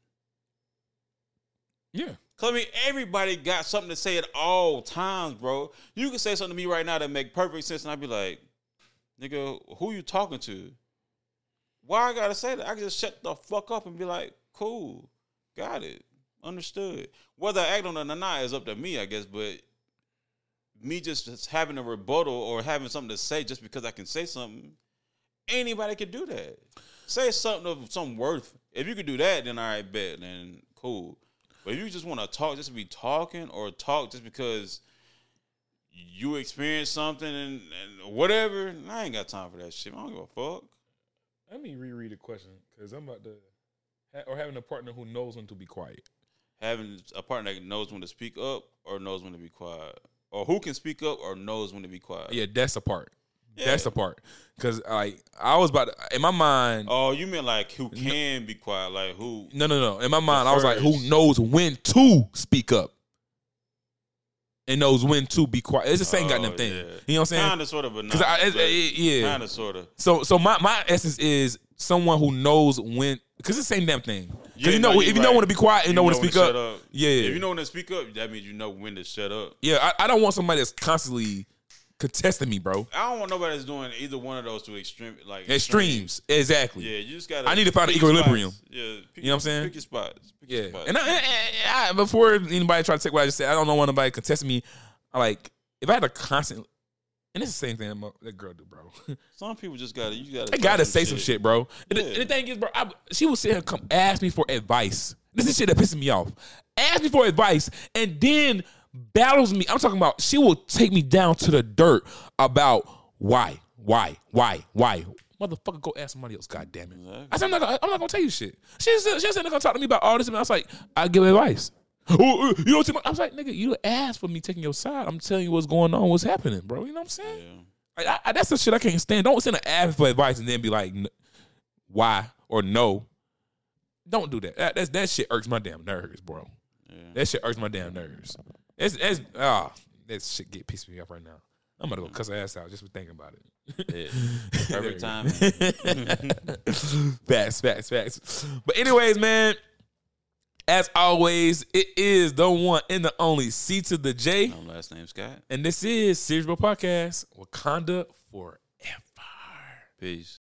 Yeah. Cause I mean, everybody got something to say at all times, bro. You can say something to me right now that make perfect sense, and I'd be like, "Nigga, who you talking to? Why I gotta say that? I can just shut the fuck up and be like, cool, got it." Understood. Whether I act on it or not is up to me, I guess. But me just, just having a rebuttal or having something to say just because I can say something, anybody can do that. Say something of some worth. If you could do that, then all right, bet, then cool. But if you just want to talk just to be talking, or talk just because you experienced something and, and whatever, I ain't got time for that shit. I don't give a fuck. Let me reread the question because I'm about to, or having a partner who knows when to be quiet. Having a partner that knows when to speak up or knows when to be quiet, or who can speak up or knows when to be quiet. Yeah, that's the part. Yeah. That's the part. Because like I was about to, in my mind. Oh, you mean like who can no, be quiet? Like who? No, no, no. In my mind, I was like, who knows when to speak up and knows when to be quiet. It's the same oh, goddamn thing. Yeah. You know what I'm saying? Kind of, sort of, but not. I, it, it, yeah. Kind of, sort of. So, so my my essence is someone who knows when. Because it's the same damn thing. Because yeah, you know, no, if you right. know when to be quiet and you know when to speak up, up, yeah. If you know when to speak up, that means you know when to shut up. Yeah, I, I don't want somebody that's constantly contesting me, bro. I don't want nobody that's doing either one of those to extreme, like extremes. Extreme. Exactly. Yeah, you just gotta. I need to find an equilibrium. Spots. Yeah, pick, you know what I'm saying? Pick your spots. Pick yeah, your spots. and I, I, I, before anybody try to take what I just said, I don't know want nobody contesting me. I like if I had a constant. And it's the same thing that, that girl do, bro. Some people just gotta, you gotta. They gotta say shit. some shit, bro. And, yeah. the, and the thing is, bro, I, she would sit here and come ask me for advice. This is shit that pisses me off. Ask me for advice and then battles me. I'm talking about she will take me down to the dirt about why, why, why, why. Motherfucker, go ask somebody else. God damn it. Exactly. I said I'm not, gonna, I'm not gonna tell you shit. She said she said gonna talk to me about all this, and I was like, I give advice. Oh, you don't take my, I was like, nigga, you asked for me taking your side. I'm telling you what's going on, what's happening, bro. You know what I'm saying? Yeah. Like, I, I, that's the shit I can't stand. Don't send an ad for advice and then be like, why or no. Don't do that. That, that's, that shit irks my damn nerves, bro. Yeah. That shit irks my damn nerves. It's, it's, ah, that shit get pissing me off right now. I'm gonna go cuss her ass out just for thinking about it. Yeah. Every time. Facts, facts, facts. But anyways, man. As always, it is the one and the only C to the J. My last name Scott. And this is Serious Bro Podcast, Wakanda Forever. Peace.